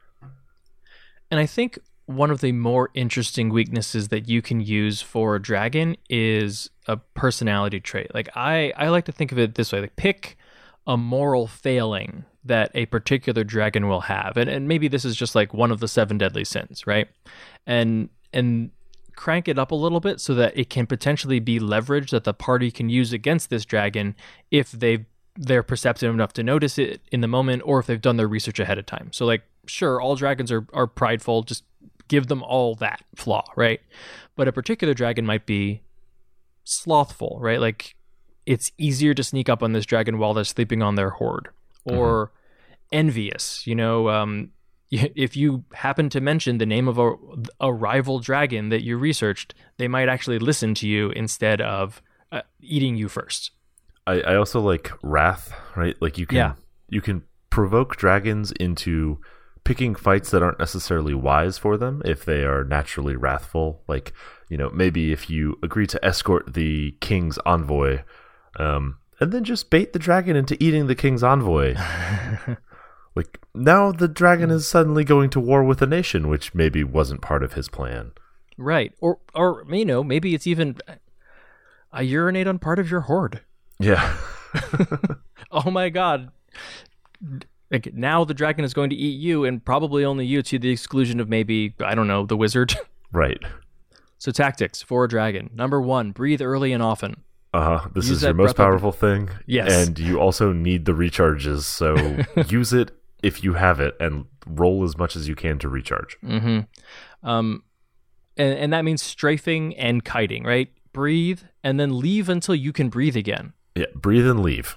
And I think one of the more interesting weaknesses that you can use for a dragon is a personality trait. Like I, I like to think of it this way: like pick a moral failing that a particular dragon will have. And and maybe this is just like one of the seven deadly sins, right? And and crank it up a little bit so that it can potentially be leverage that the party can use against this dragon if they they're perceptive enough to notice it in the moment, or if they've done their research ahead of time. So like, sure, all dragons are, are prideful, just give them all that flaw, right? But a particular dragon might be slothful, right? Like it's easier to sneak up on this dragon while they're sleeping on their hoard, or mm-hmm. envious. You know, um, if you happen to mention the name of a, a rival dragon that you researched, they might actually listen to you instead of uh, eating you first. I, I also like wrath, right? Like you can yeah. you can provoke dragons into picking fights that aren't necessarily wise for them if they are naturally wrathful. Like, you know, maybe if you agree to escort the king's envoy, um, and then just bait the dragon into eating the king's envoy. Like, now the dragon is suddenly going to war with a nation, which maybe wasn't part of his plan. Right. Or, or you know, maybe it's even a urinate on part of your hoard. Yeah. Oh my god. Like, now the dragon is going to eat you, and probably only you, to the exclusion of maybe, I don't know, the wizard. Right. So tactics for a dragon. Number one, breathe early and often. Uh-huh. This Use is your most powerful thing. Yes. And you also need the recharges, so use it if you have it, and roll as much as you can to recharge. Mm-hmm. Um, and, and that means strafing and kiting, right? Breathe, and then leave until you can breathe again. Yeah, breathe and leave.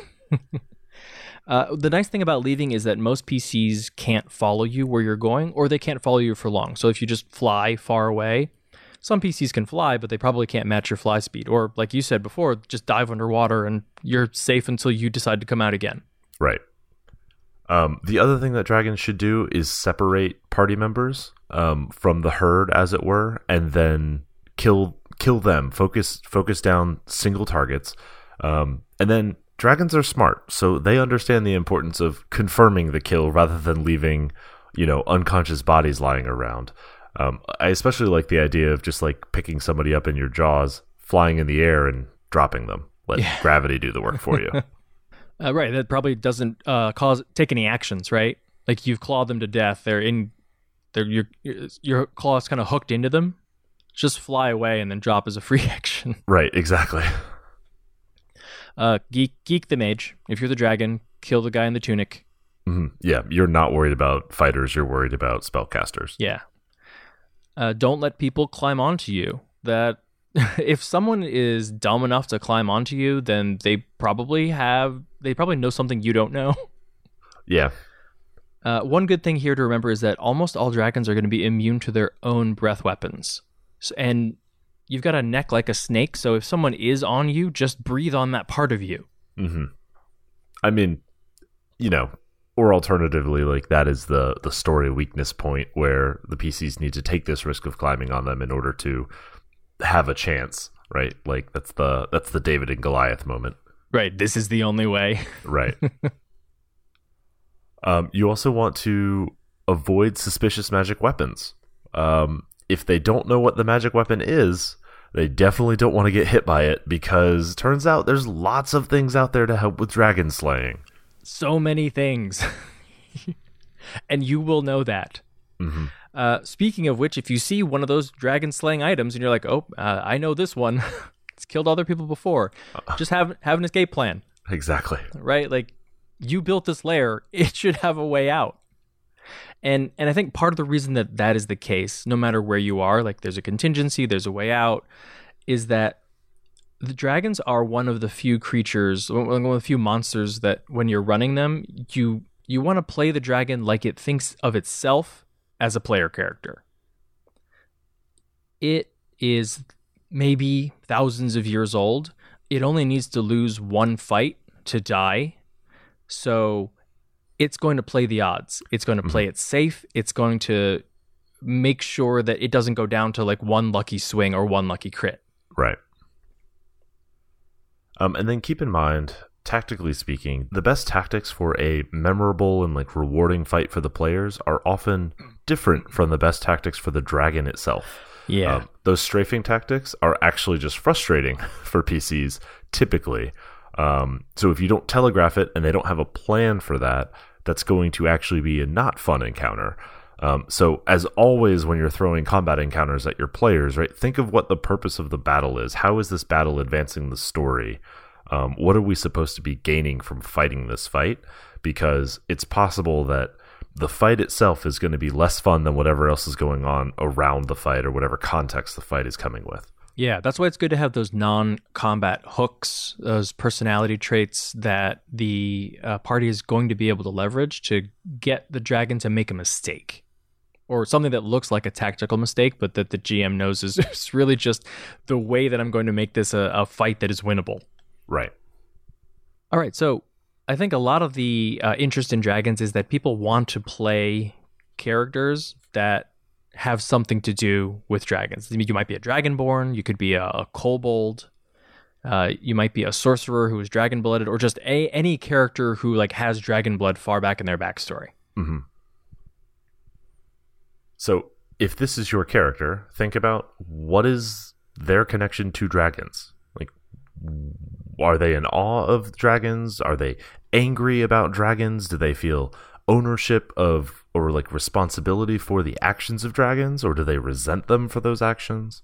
uh, the nice thing about leaving is that most P Cs can't follow you where you're going, or they can't follow you for long. So if you just fly far away, some P Cs can fly, but they probably can't match your fly speed. Or, like you said before, just dive underwater, and you're safe until you decide to come out again. Right. Um, the other thing that dragons should do is separate party members um, from the herd, as it were, and then kill kill them. Focus focus down single targets, um, and then dragons are smart, so they understand the importance of confirming the kill rather than leaving, you know, unconscious bodies lying around. Um, I especially like the idea of just like picking somebody up in your jaws, flying in the air, and dropping them. Let yeah. gravity do the work for you. Uh, right, that probably doesn't uh, cause take any actions, right? Like, you've clawed them to death. They're in, they're your your claw's kind of hooked into them. Just fly away and then drop as a free action. Right, exactly. Uh, geek geek the mage. If you're the dragon, kill the guy in the tunic. Mm-hmm. Yeah, you're not worried about fighters. You're worried about spellcasters. Yeah. Uh, don't let people climb onto you. That. If someone is dumb enough to climb onto you, then they probably have, they probably know something you don't know. Yeah. Uh, one good thing here to remember is that almost all dragons are going to be immune to their own breath weapons. So, and you've got a neck like a snake, so if someone is on you, just breathe on that part of you. Mm-hmm. I mean, you know, or alternatively, like, that is the, the story weakness point where the P Cs need to take this risk of climbing on them in order to have a chance, right? Like, that's the that's the David and Goliath moment. Right. This is the only way. Right. um, you also want to avoid suspicious magic weapons. Um, if they don't know what the magic weapon is, they definitely don't want to get hit by it, because turns out there's lots of things out there to help with dragon slaying. So many things. And you will know that. Mm-hmm. Uh, speaking of which, if you see one of those dragon slaying items and you're like, oh, uh, I know this one. It's killed other people before. Uh, Just have have an escape plan. Exactly. Right? Like, you built this lair. It should have a way out. And and I think part of the reason that that is the case, no matter where you are, like, there's a contingency, there's a way out, is that the dragons are one of the few creatures, one of the few monsters that when you're running them, you you want to play the dragon like it thinks of itself as a player character. It is maybe thousands of years old. It only needs to lose one fight to die. So it's going to play the odds. It's going to play mm-hmm. it safe. It's going to make sure that it doesn't go down to like one lucky swing or one lucky crit. Right. Um, and then keep in mind, tactically speaking, the best tactics for a memorable and like rewarding fight for the players are often different from the best tactics for the dragon itself. Yeah. Um, those strafing tactics are actually just frustrating for P Cs typically. Um, so if you don't telegraph it and they don't have a plan for that, that's going to actually be a not fun encounter. Um, so as always, when you're throwing combat encounters at your players, right, think of what the purpose of the battle is. How is this battle advancing the story? Um, what are we supposed to be gaining from fighting this fight? Because it's possible that the fight itself is going to be less fun than whatever else is going on around the fight or whatever context the fight is coming with. Yeah, that's why it's good to have those non-combat hooks, those personality traits that the uh, party is going to be able to leverage to get the dragon to make a mistake. Or something that looks like a tactical mistake, but that the G M knows is, is really just the way that I'm going to make this a, a fight that is winnable. Right. All right, so I think a lot of the uh, interest in dragons is that people want to play characters that have something to do with dragons. You might be a dragonborn, you could be a, a kobold, uh, you might be a sorcerer who is dragon-blooded, or just a any character who like has dragon blood far back in their backstory. Mm-hmm. So if this is your character, think about what is their connection to dragons. Like, are they in awe of dragons? Are they angry about dragons? Do they feel ownership of or like responsibility for the actions of dragons, or do they resent them for those actions?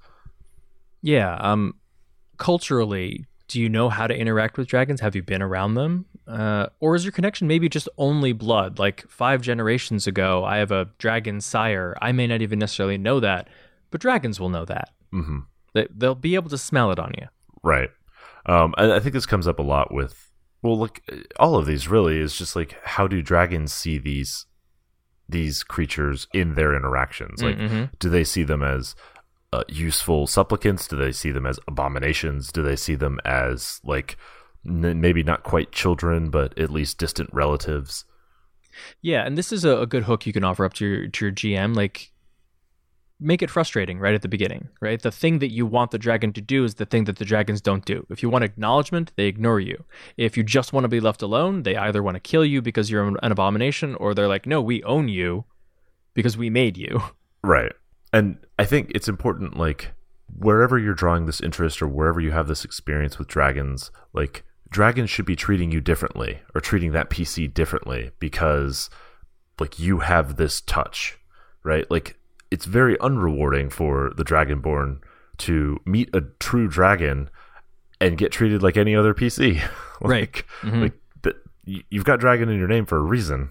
Yeah, um, culturally, do you know how to interact with dragons? Have you been around them? Uh, or is your connection maybe just only blood? Like five generations ago, I have a dragon sire. I may not even necessarily know that, but dragons will know that. Mm-hmm. They, they'll be able to smell it on you. Right. Um, and I think this comes up a lot with, well, look, all of these really is just like, how do dragons see these these creatures in their interactions? Like, mm-hmm. do they see them as uh, useful supplicants? Do they see them as abominations? Do they see them as like n- maybe not quite children, but at least distant relatives? Yeah, and this is a, a good hook you can offer up to your to your G M. Like, make it frustrating right at the beginning, right? The thing that you want the dragon to do is the thing that the dragons don't do. If you want acknowledgement, they ignore you. If you just want to be left alone, they either want to kill you because you're an abomination, or they're like, no, we own you because we made you. Right. And I think it's important, like, wherever you're drawing this interest or wherever you have this experience with dragons, like, dragons should be treating you differently or treating that P C differently because, like, you have this touch, right? Like, it's very unrewarding for the Dragonborn to meet a true dragon and get treated like any other P C. like, Right. Mm-hmm. like the, you've got dragon in your name for a reason.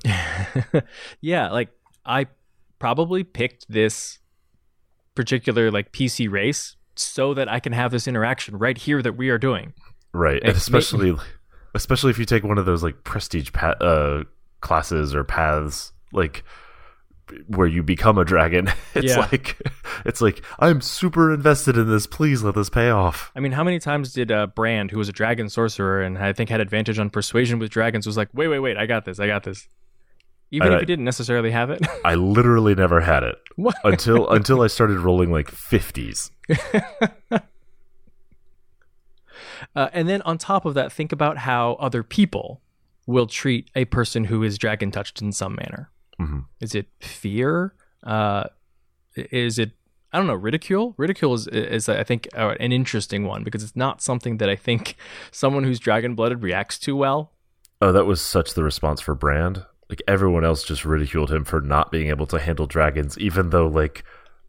Yeah, like I probably picked this particular like P C race so that I can have this interaction right here that we are doing. Right. And especially especially if you take one of those like prestige pa- uh, classes or paths, like where you become a dragon. It's Yeah. like it's like I'm super invested in this. Please let this pay off. I mean, how many times did uh, Brand, who was a dragon sorcerer and I think had advantage on persuasion with dragons, was like, wait, wait, wait, I got this, I got this. Even And if I- he didn't necessarily have it. I literally never had it What? until until I started rolling like fifties. Uh, and then on top of that, think about how other people will treat a person who is dragon touched in some manner. Mm-hmm. Is it fear? Uh, is it, I don't know, ridicule? Ridicule is, is I think, uh, an interesting one because it's not something that I think someone who's dragon blooded reacts to well. Oh, that was such the response for Brand. Like everyone else just ridiculed him for not being able to handle dragons, even though like,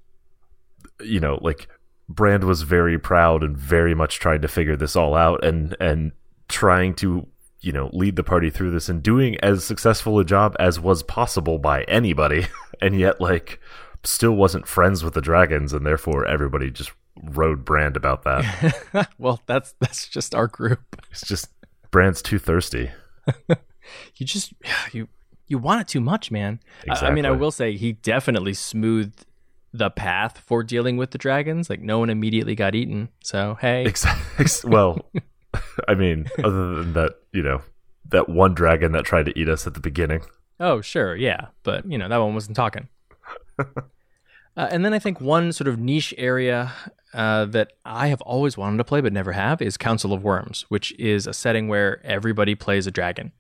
you know, like Brand was very proud and very much trying to figure this all out and and trying to, you know, lead the party through this and doing as successful a job as was possible by anybody, and yet like still wasn't friends with the dragons, and therefore everybody just rode Brand about that. Well, that's that's just our group. It's just Brand's too thirsty. You just you you want it too much, man. I- I mean, I Exactly. will say he definitely smoothed the path for dealing with the dragons. Like no one immediately got eaten. So hey, Ex- well, I mean, other than that, you know, that one dragon that tried to eat us at the beginning. oh sure, yeah, but you know that one wasn't talking. uh, and then I think one sort of niche area uh, that I have always wanted to play but never have is Council of Worms, which is a setting where everybody plays a dragon.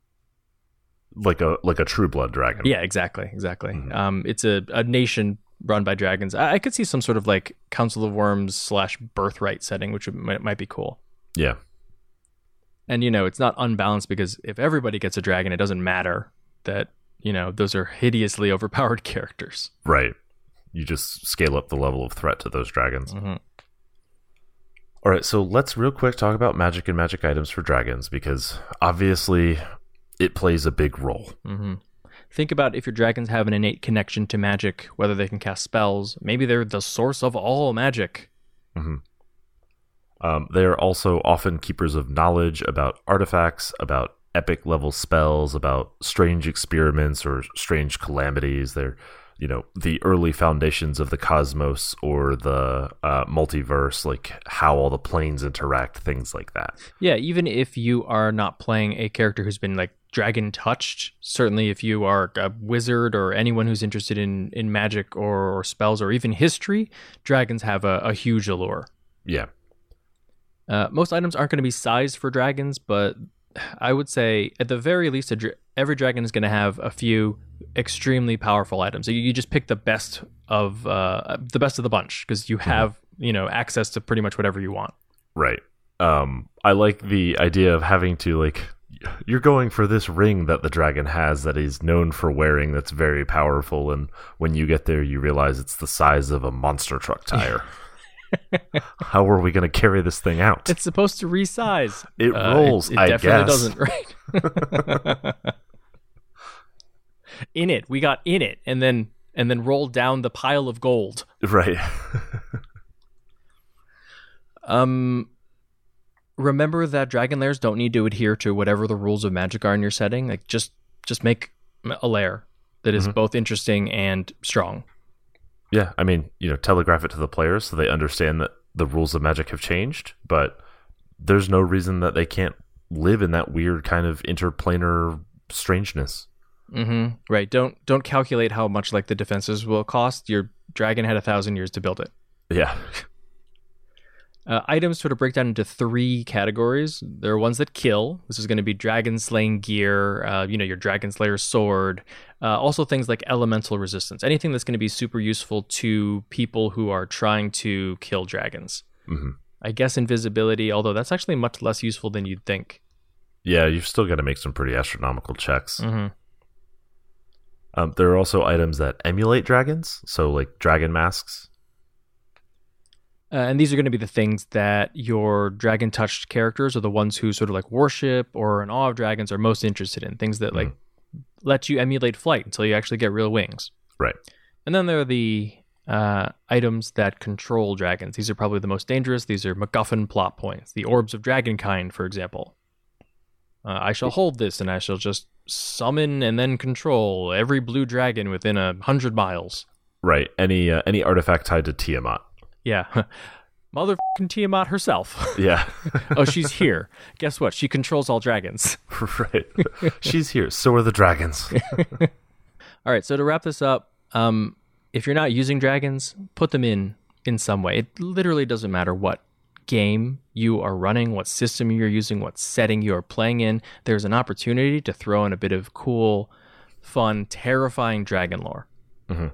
Like a like a true blood dragon. Yeah, exactly, exactly. Mhm. Um, it's a, a nation run by dragons. I, I could see some sort of like Council of Worms slash Birthright setting, which would, might, might be cool. Yeah. And you know, it's not unbalanced because if everybody gets a dragon, it doesn't matter that you know those are hideously overpowered characters. Right. You just scale up the level of threat to those dragons. Mhm. All right, so let's real quick talk about magic and magic items for dragons, because obviously it plays a big role. Mm-hmm. Think about if your dragons have an innate connection to magic, whether they can cast spells. Maybe they're the source of all magic. Mm-hmm. Um, they are also often keepers of knowledge about artifacts, about epic level spells, about strange experiments or strange calamities. They're, you know, the early foundations of the cosmos or the uh, multiverse, like how all the planes interact, things like that. Yeah, even if you are not playing a character who's been like dragon touched, certainly if you are a wizard or anyone who's interested in, in magic or, or spells or even history, dragons have a, a huge allure. Yeah. Uh, most items aren't going to be sized for dragons, but I would say at the very least, a dra- every dragon is going to have a few extremely powerful items. So you, you just pick the best of uh, the best of the bunch because you have mm-hmm. you know access to pretty much whatever you want. Right. Um, I like the idea of having to like you're going for this ring that the dragon has that he's known for wearing that's very powerful, and when you get there, you realize it's the size of a monster truck tire. How are we going to carry this thing out? It's supposed to resize. It uh, rolls, it, it I definitely guess. doesn't, right? In it, we got in it, and then and then rolled down the pile of gold. Right. um, remember that dragon lairs don't need to adhere to whatever the rules of magic are in your setting. Like just just make a lair that is mm-hmm. both interesting and strong. Yeah, I mean, you know, telegraph it to the players so they understand that the rules of magic have changed, but there's no reason that they can't live in that weird kind of interplanar strangeness. Mm-hmm. Right. Don't don't calculate how much like the defenses will cost. Your dragon had a thousand years to build it. Yeah. Uh, items sort of break down into three categories. There are ones that kill. This is going to be dragon slaying gear, uh, you know, your dragon slayer sword. Uh, also things like elemental resistance. Anything that's going to be super useful to people who are trying to kill dragons. Mm-hmm. I guess invisibility, although that's actually much less useful than you'd think. Yeah, you've still got to make some pretty astronomical checks. Mm-hmm. Um, there are also items that emulate dragons, so like dragon masks. Uh, and these are going to be the things that your dragon-touched characters or the ones who sort of like worship or in awe of dragons are most interested in. Things that like mm. let you emulate flight until you actually get real wings. Right. And then there are the uh, items that control dragons. These are probably the most dangerous. These are MacGuffin plot points. The Orbs of Dragonkind, for example. Uh, I shall hold this and I shall just summon and then control every blue dragon within a hundred miles. Right. Any uh, any artifact tied to Tiamat. Yeah. Motherfucking Tiamat herself. Yeah. Oh, she's here. Guess what? She controls all dragons. Right. She's here. So are the dragons. All right. So to wrap this up, um, if you're not using dragons, put them in in some way. It literally doesn't matter what game you are running, what system you're using, what setting you are playing in. There's an opportunity to throw in a bit of cool, fun, terrifying dragon lore. Mm-hmm.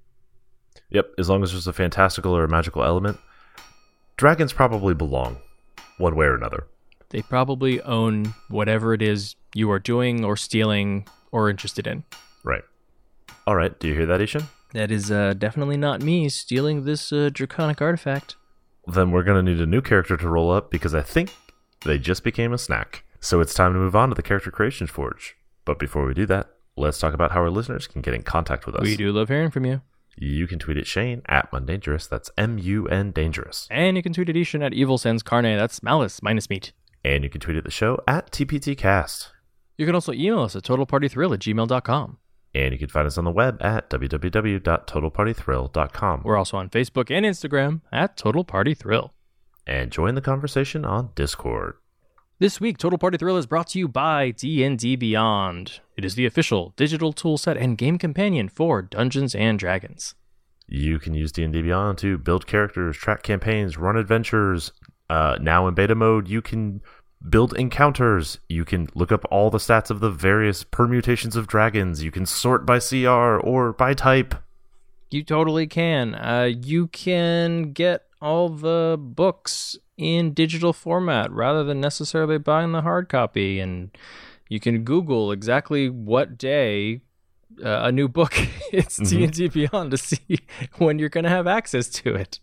Yep, as long as there's a fantastical or a magical element, dragons probably belong, one way or another. They probably own whatever it is you are doing or stealing or interested in. Right. All right, do you hear that, Ishan? That is uh, definitely not me stealing this uh, draconic artifact. Then we're going to need a new character to roll up because I think they just became a snack. So it's time to move on to the Character Creations Forge. But before we do that, let's talk about how our listeners can get in contact with us. We do love hearing from you. You can tweet at Shane at Mundangerous. That's M U N Dangerous. And you can tweet at Ishan at Evil Sans Carne. That's malice minus meat. And you can tweet at the show at T P T Cast. You can also email us at totalpartythrill at gmail dot com. And you can find us on the web at w w w dot total party thrill dot com. We're also on Facebook and Instagram at Total Party Thrill. And join the conversation on Discord. This week, Total Party Thrill is brought to you by D and D Beyond. It is the official digital toolset and game companion for Dungeons and Dragons. You can use D and D Beyond to build characters, track campaigns, run adventures. Uh, now in beta mode, you can build encounters. You can look up all the stats of the various permutations of dragons. You can sort by C R or by type. You totally can. Uh, you can get all the books in digital format rather than necessarily buying the hard copy. And you can Google exactly what day uh, a new book hits mm-hmm. D and D Beyond to see when you're going to have access to it.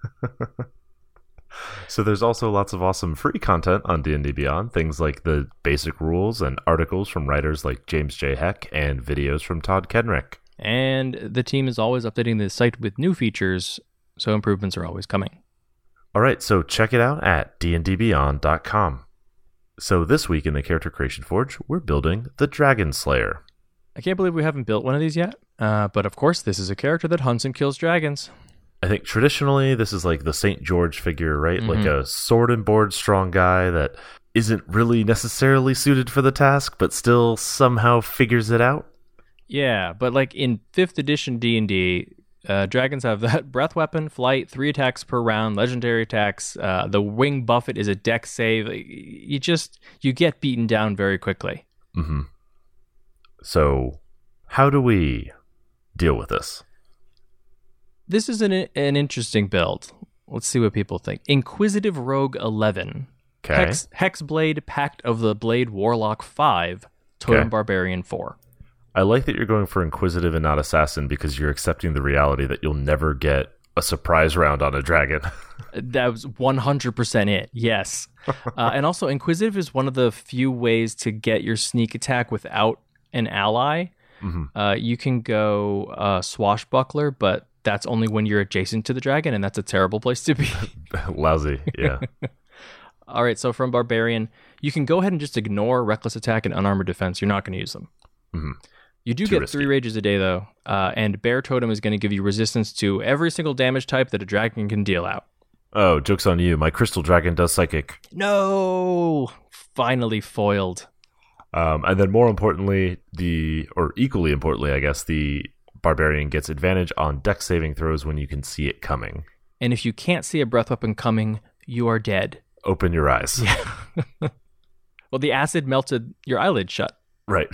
So there's also lots of awesome free content on D and D Beyond, things like the basic rules and articles from writers like James J. Heck and videos from Todd Kenrick. And the team is always updating the site with new features, so improvements are always coming. All right, so check it out at d n d beyond dot com. So this week in the Character Creation Forge, we're building the Dragon Slayer. I can't believe we haven't built one of these yet, uh, but of course this is a character that hunts and kills dragons. I think traditionally this is like the Saint George figure, right? Mm-hmm. Like a sword and board strong guy that isn't really necessarily suited for the task, but still somehow figures it out. Yeah, but like in fifth edition D and D, uh, dragons have that breath weapon, flight, three attacks per round, legendary attacks. Uh, the wing buffet is a dex save. You just, you get beaten down very quickly. Mm-hmm. So how do we deal with this? This is an an interesting build. Let's see what people think. Inquisitive Rogue eleven. Okay. Hex, Hexblade, Pact of the Blade Warlock five. Totem Okay. Barbarian four. I like that you're going for Inquisitive and not Assassin because you're accepting the reality that you'll never get a surprise round on a dragon. That was one hundred percent it, yes. uh, and also, Inquisitive is one of the few ways to get your sneak attack without an ally. Mm-hmm. Uh, you can go uh, Swashbuckler, but that's only when you're adjacent to the dragon, and that's a terrible place to be. Lousy, yeah. All right, so from Barbarian, you can go ahead and just ignore Reckless Attack and Unarmored Defense. You're not going to use them. Mm-hmm. You do Too get risky. three rages a day, though, uh, and Bear Totem is going to give you resistance to every single damage type that a dragon can deal out. Oh, joke's on you. My Crystal Dragon does Psychic. No! Finally foiled. Um, and then more importantly, the or equally importantly, I guess, the Barbarian gets advantage on dex saving throws when you can see it coming. And if you can't see a breath weapon coming, you are dead. Open your eyes. Well, the acid melted your eyelid shut. Right.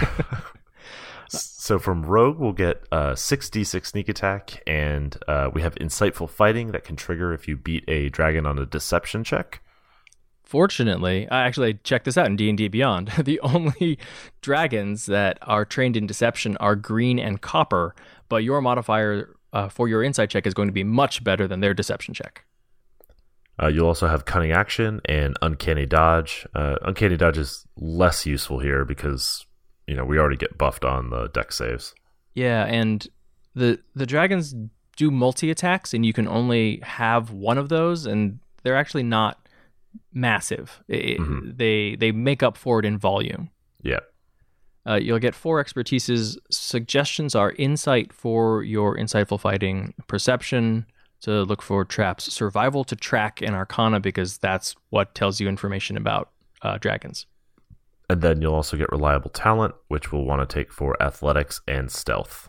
So from Rogue, we'll get uh, six d six sneak attack, and uh, we have Insightful Fighting that can trigger if you beat a dragon on a deception check. Fortunately, I actually checked this out in D and D Beyond. The only dragons that are trained in deception are green and copper, but your modifier uh, for your insight check is going to be much better than their deception check. Uh, you'll also have Cunning Action and Uncanny Dodge. Uh, Uncanny Dodge is less useful here because, you know, we already get buffed on the dex saves. Yeah, and the the dragons do multi-attacks, and you can only have one of those, and they're actually not massive. It, Mm-hmm. They they make up for it in volume. Yeah. Uh, you'll get four expertises. Suggestions are insight for your insightful fighting, perception to look for traps, survival to track, and arcana because that's what tells you information about uh, dragons. And then you'll also get Reliable Talent, which we'll want to take for Athletics and Stealth.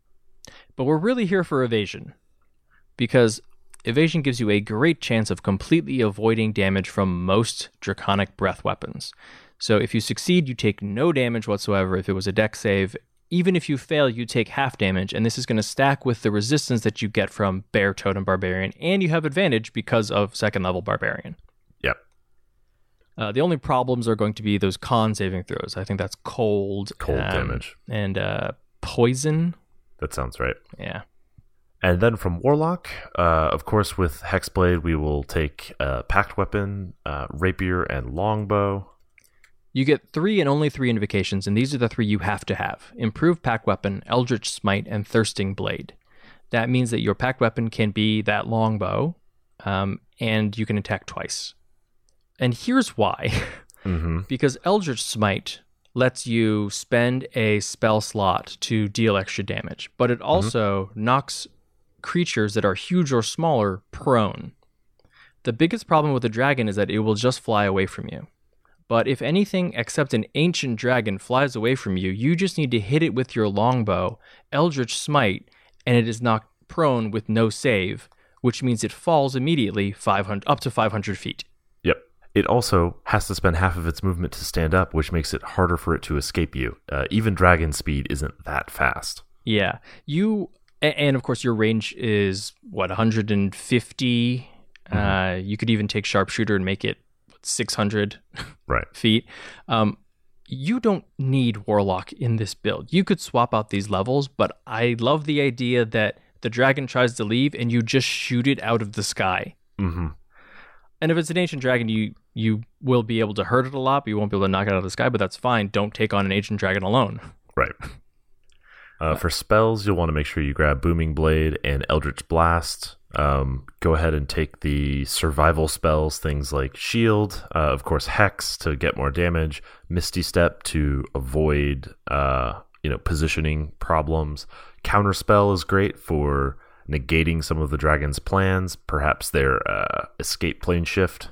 But we're really here for evasion because evasion gives you a great chance of completely avoiding damage from most draconic breath weapons. So if you succeed, you take no damage whatsoever if it was a dex save. Even if you fail, you take half damage, and this is going to stack with the resistance that you get from Bear Totem Barbarian, and you have advantage because of second level Barbarian. Yep. Uh, the only problems are going to be those con saving throws. I think that's cold. Cold um, damage. And uh, poison. That sounds right. Yeah. And then from Warlock, uh, of course, with Hexblade, we will take uh, Pact Weapon, uh, Rapier, and Longbow. You get three and only three invocations, and these are the three you have to have. Improved Pact Weapon, Eldritch Smite, and Thirsting Blade. That means that your Pact Weapon can be that longbow, um, and you can attack twice. And here's why. Mm-hmm. Because Eldritch Smite lets you spend a spell slot to deal extra damage, but it also mm-hmm. knocks creatures that are huge or smaller prone. The biggest problem with the dragon is that it will just fly away from you. But if anything except an ancient dragon flies away from you, you just need to hit it with your longbow, Eldritch Smite, and it is knocked prone with no save, which means it falls immediately five hundred up to five hundred feet. Yep. It also has to spend half of its movement to stand up, which makes it harder for it to escape you. Uh, even dragon speed isn't that fast. Yeah. You, and of course your range is, what, one hundred fifty? Mm-hmm. Uh, you could even take Sharpshooter and make it six hundred right. feet. Um, you don't need Warlock in this build. You could swap out these levels, but I love the idea that the dragon tries to leave and you just shoot it out of the sky. Mm-hmm. And if it's an ancient dragon, you you will be able to hurt it a lot, but you won't be able to knock it out of the sky, but that's fine. Don't take on an ancient dragon alone. Right. Uh, for spells, you'll want to make sure you grab Booming Blade and Eldritch Blast. Um, go ahead and take the survival spells, things like Shield, uh, of course Hex to get more damage, Misty Step to avoid uh, you know positioning problems. Counterspell is great for negating some of the dragon's plans, perhaps their uh, escape plane shift.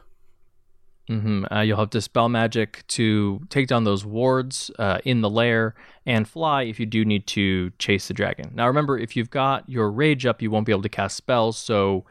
Mm-hmm. Uh, you'll have Dispel Magic to take down those wards uh, in the lair, and Fly if you do need to chase the dragon. Now remember, if you've got your Rage up, you won't be able to cast spells, so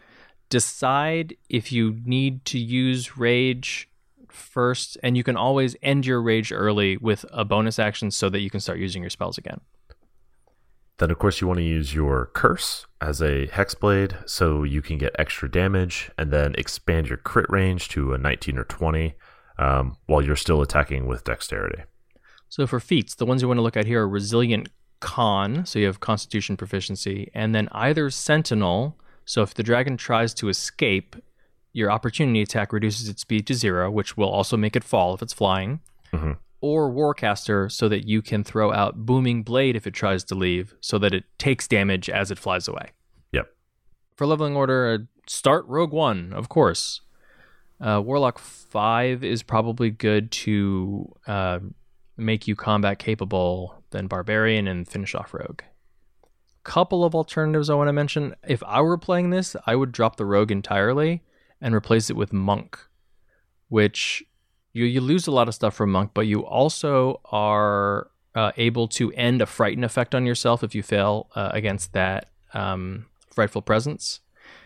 decide if you need to use Rage first, and you can always end your Rage early with a bonus action so that you can start using your spells again. Then, of course, you want to use your Curse as a Hexblade so you can get extra damage and then expand your crit range to a nineteen or twenty um, while you're still attacking with Dexterity. So for feats, the ones you want to look at here are Resilient Con, so you have Constitution proficiency, and then either Sentinel, so if the dragon tries to escape, your opportunity attack reduces its speed to zero, which will also make it fall if it's flying. Mm-hmm. Or Warcaster, so that you can throw out Booming Blade if it tries to leave, so that it takes damage as it flies away. Yep. For leveling order, uh, start Rogue One, of course. Uh, Warlock five is probably good to uh, make you combat capable, then Barbarian, and finish off Rogue. Couple of alternatives I want to mention. If I were playing this, I would drop the Rogue entirely and replace it with Monk, which... You you lose a lot of stuff from Monk, but you also are uh, able to end a Frighten effect on yourself if you fail uh, against that um, Frightful Presence.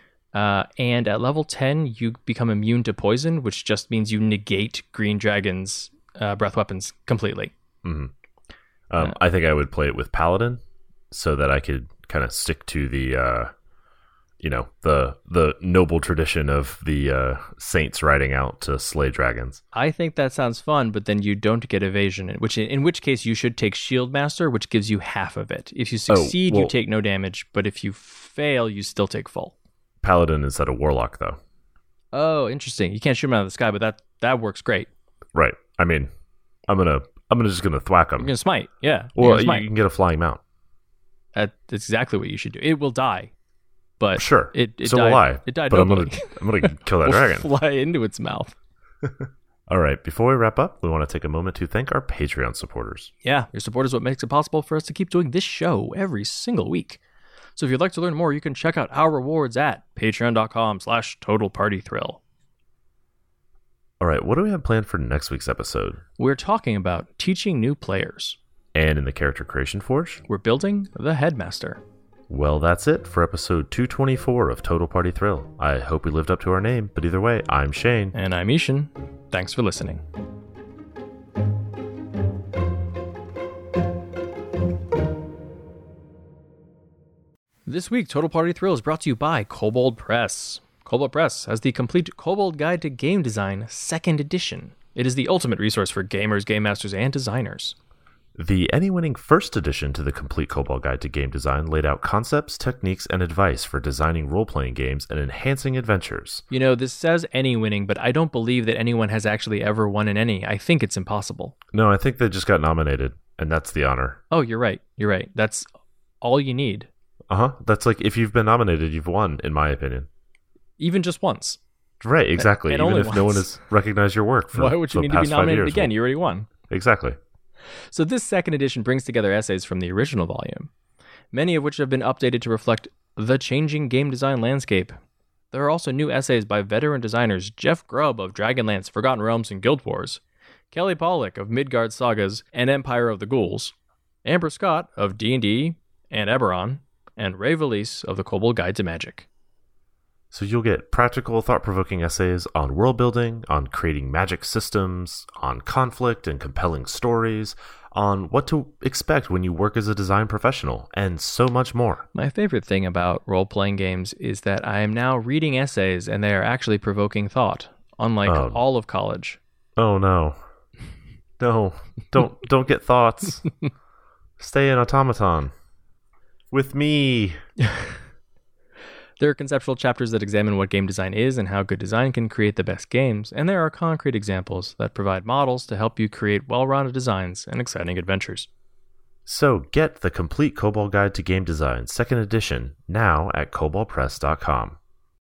Uh, and at level ten, you become immune to poison, which just means you negate Green Dragon's uh, breath weapons completely. Mm-hmm. Um, uh, I think I would play it with Paladin so that I could kind of stick to the... Uh... you know, the the noble tradition of the uh, saints riding out to slay dragons. I think that sounds fun, but then you don't get evasion, in which in which case you should take Shield Master, which gives you half of it. If you succeed, oh, well, you take no damage, but if you fail, you still take full. Paladin instead of Warlock, though. Oh, interesting. You can't shoot him out of the sky, but that that works great. Right. I mean, I'm gonna I'm gonna just gonna thwack him. You're gonna smite, yeah. Well, smite. you can get a flying mount. That, that's exactly what you should do. It will die. But sure, it, it so died, will I. It died but I'm nobly. gonna, I'm gonna kill that we'll dragon. Fly into its mouth. All right. Before we wrap up, we want to take a moment to thank our Patreon supporters. Yeah, your support is what makes it possible for us to keep doing this show every single week. So if you'd like to learn more, you can check out our rewards at patreon.com slash total party thrill. All right. What do we have planned for next week's episode? We're talking about teaching new players. And in the Character Creation Forge, we're building the Headmaster. Well, that's it for episode two twenty-four of Total Party Thrill. I hope we lived up to our name, but either way, I'm Shane. And I'm Ishan. Thanks for listening. This week, Total Party Thrill is brought to you by Kobold Press. Kobold Press has the complete Kobold Guide to Game Design, second edition. It is the ultimate resource for gamers, game masters, and designers. The Any-Winning first edition to the complete Kobold Guide to Game Design laid out concepts, techniques, and advice for designing role-playing games and enhancing adventures. You know, this says Any-Winning, but I don't believe that anyone has actually ever won an Any. I think it's impossible. No, I think they just got nominated, and that's the honor. Oh, you're right. You're right. That's all you need. Uh-huh. That's like, if you've been nominated, you've won, in my opinion. Even just once. Right, exactly. And Even only if once. no one has recognized your work for Why would you the need to be past five nominated years. again? You already won. Exactly. So this second edition brings together essays from the original volume, many of which have been updated to reflect the changing game design landscape. There are also new essays by veteran designers Jeff Grubb of Dragonlance, Forgotten Realms, and Guild Wars, Kelly Pollack of Midgard Sagas and Empire of the Ghouls, Amber Scott of D and D and Eberron, and Ray Valise of the Kobold Guide to Magic. So you'll get practical, thought-provoking essays on world building, on creating magic systems, on conflict and compelling stories, on what to expect when you work as a design professional, and so much more. My favorite thing about role-playing games is that I am now reading essays and they are actually provoking thought, unlike Oh. all of college. Oh no. No. Don't don't get thoughts. Stay an automaton. With me. There are conceptual chapters that examine what game design is and how good design can create the best games, and there are concrete examples that provide models to help you create well-rounded designs and exciting adventures. So get the complete Kobold Guide to Game Design, second edition, now at kobold press dot com.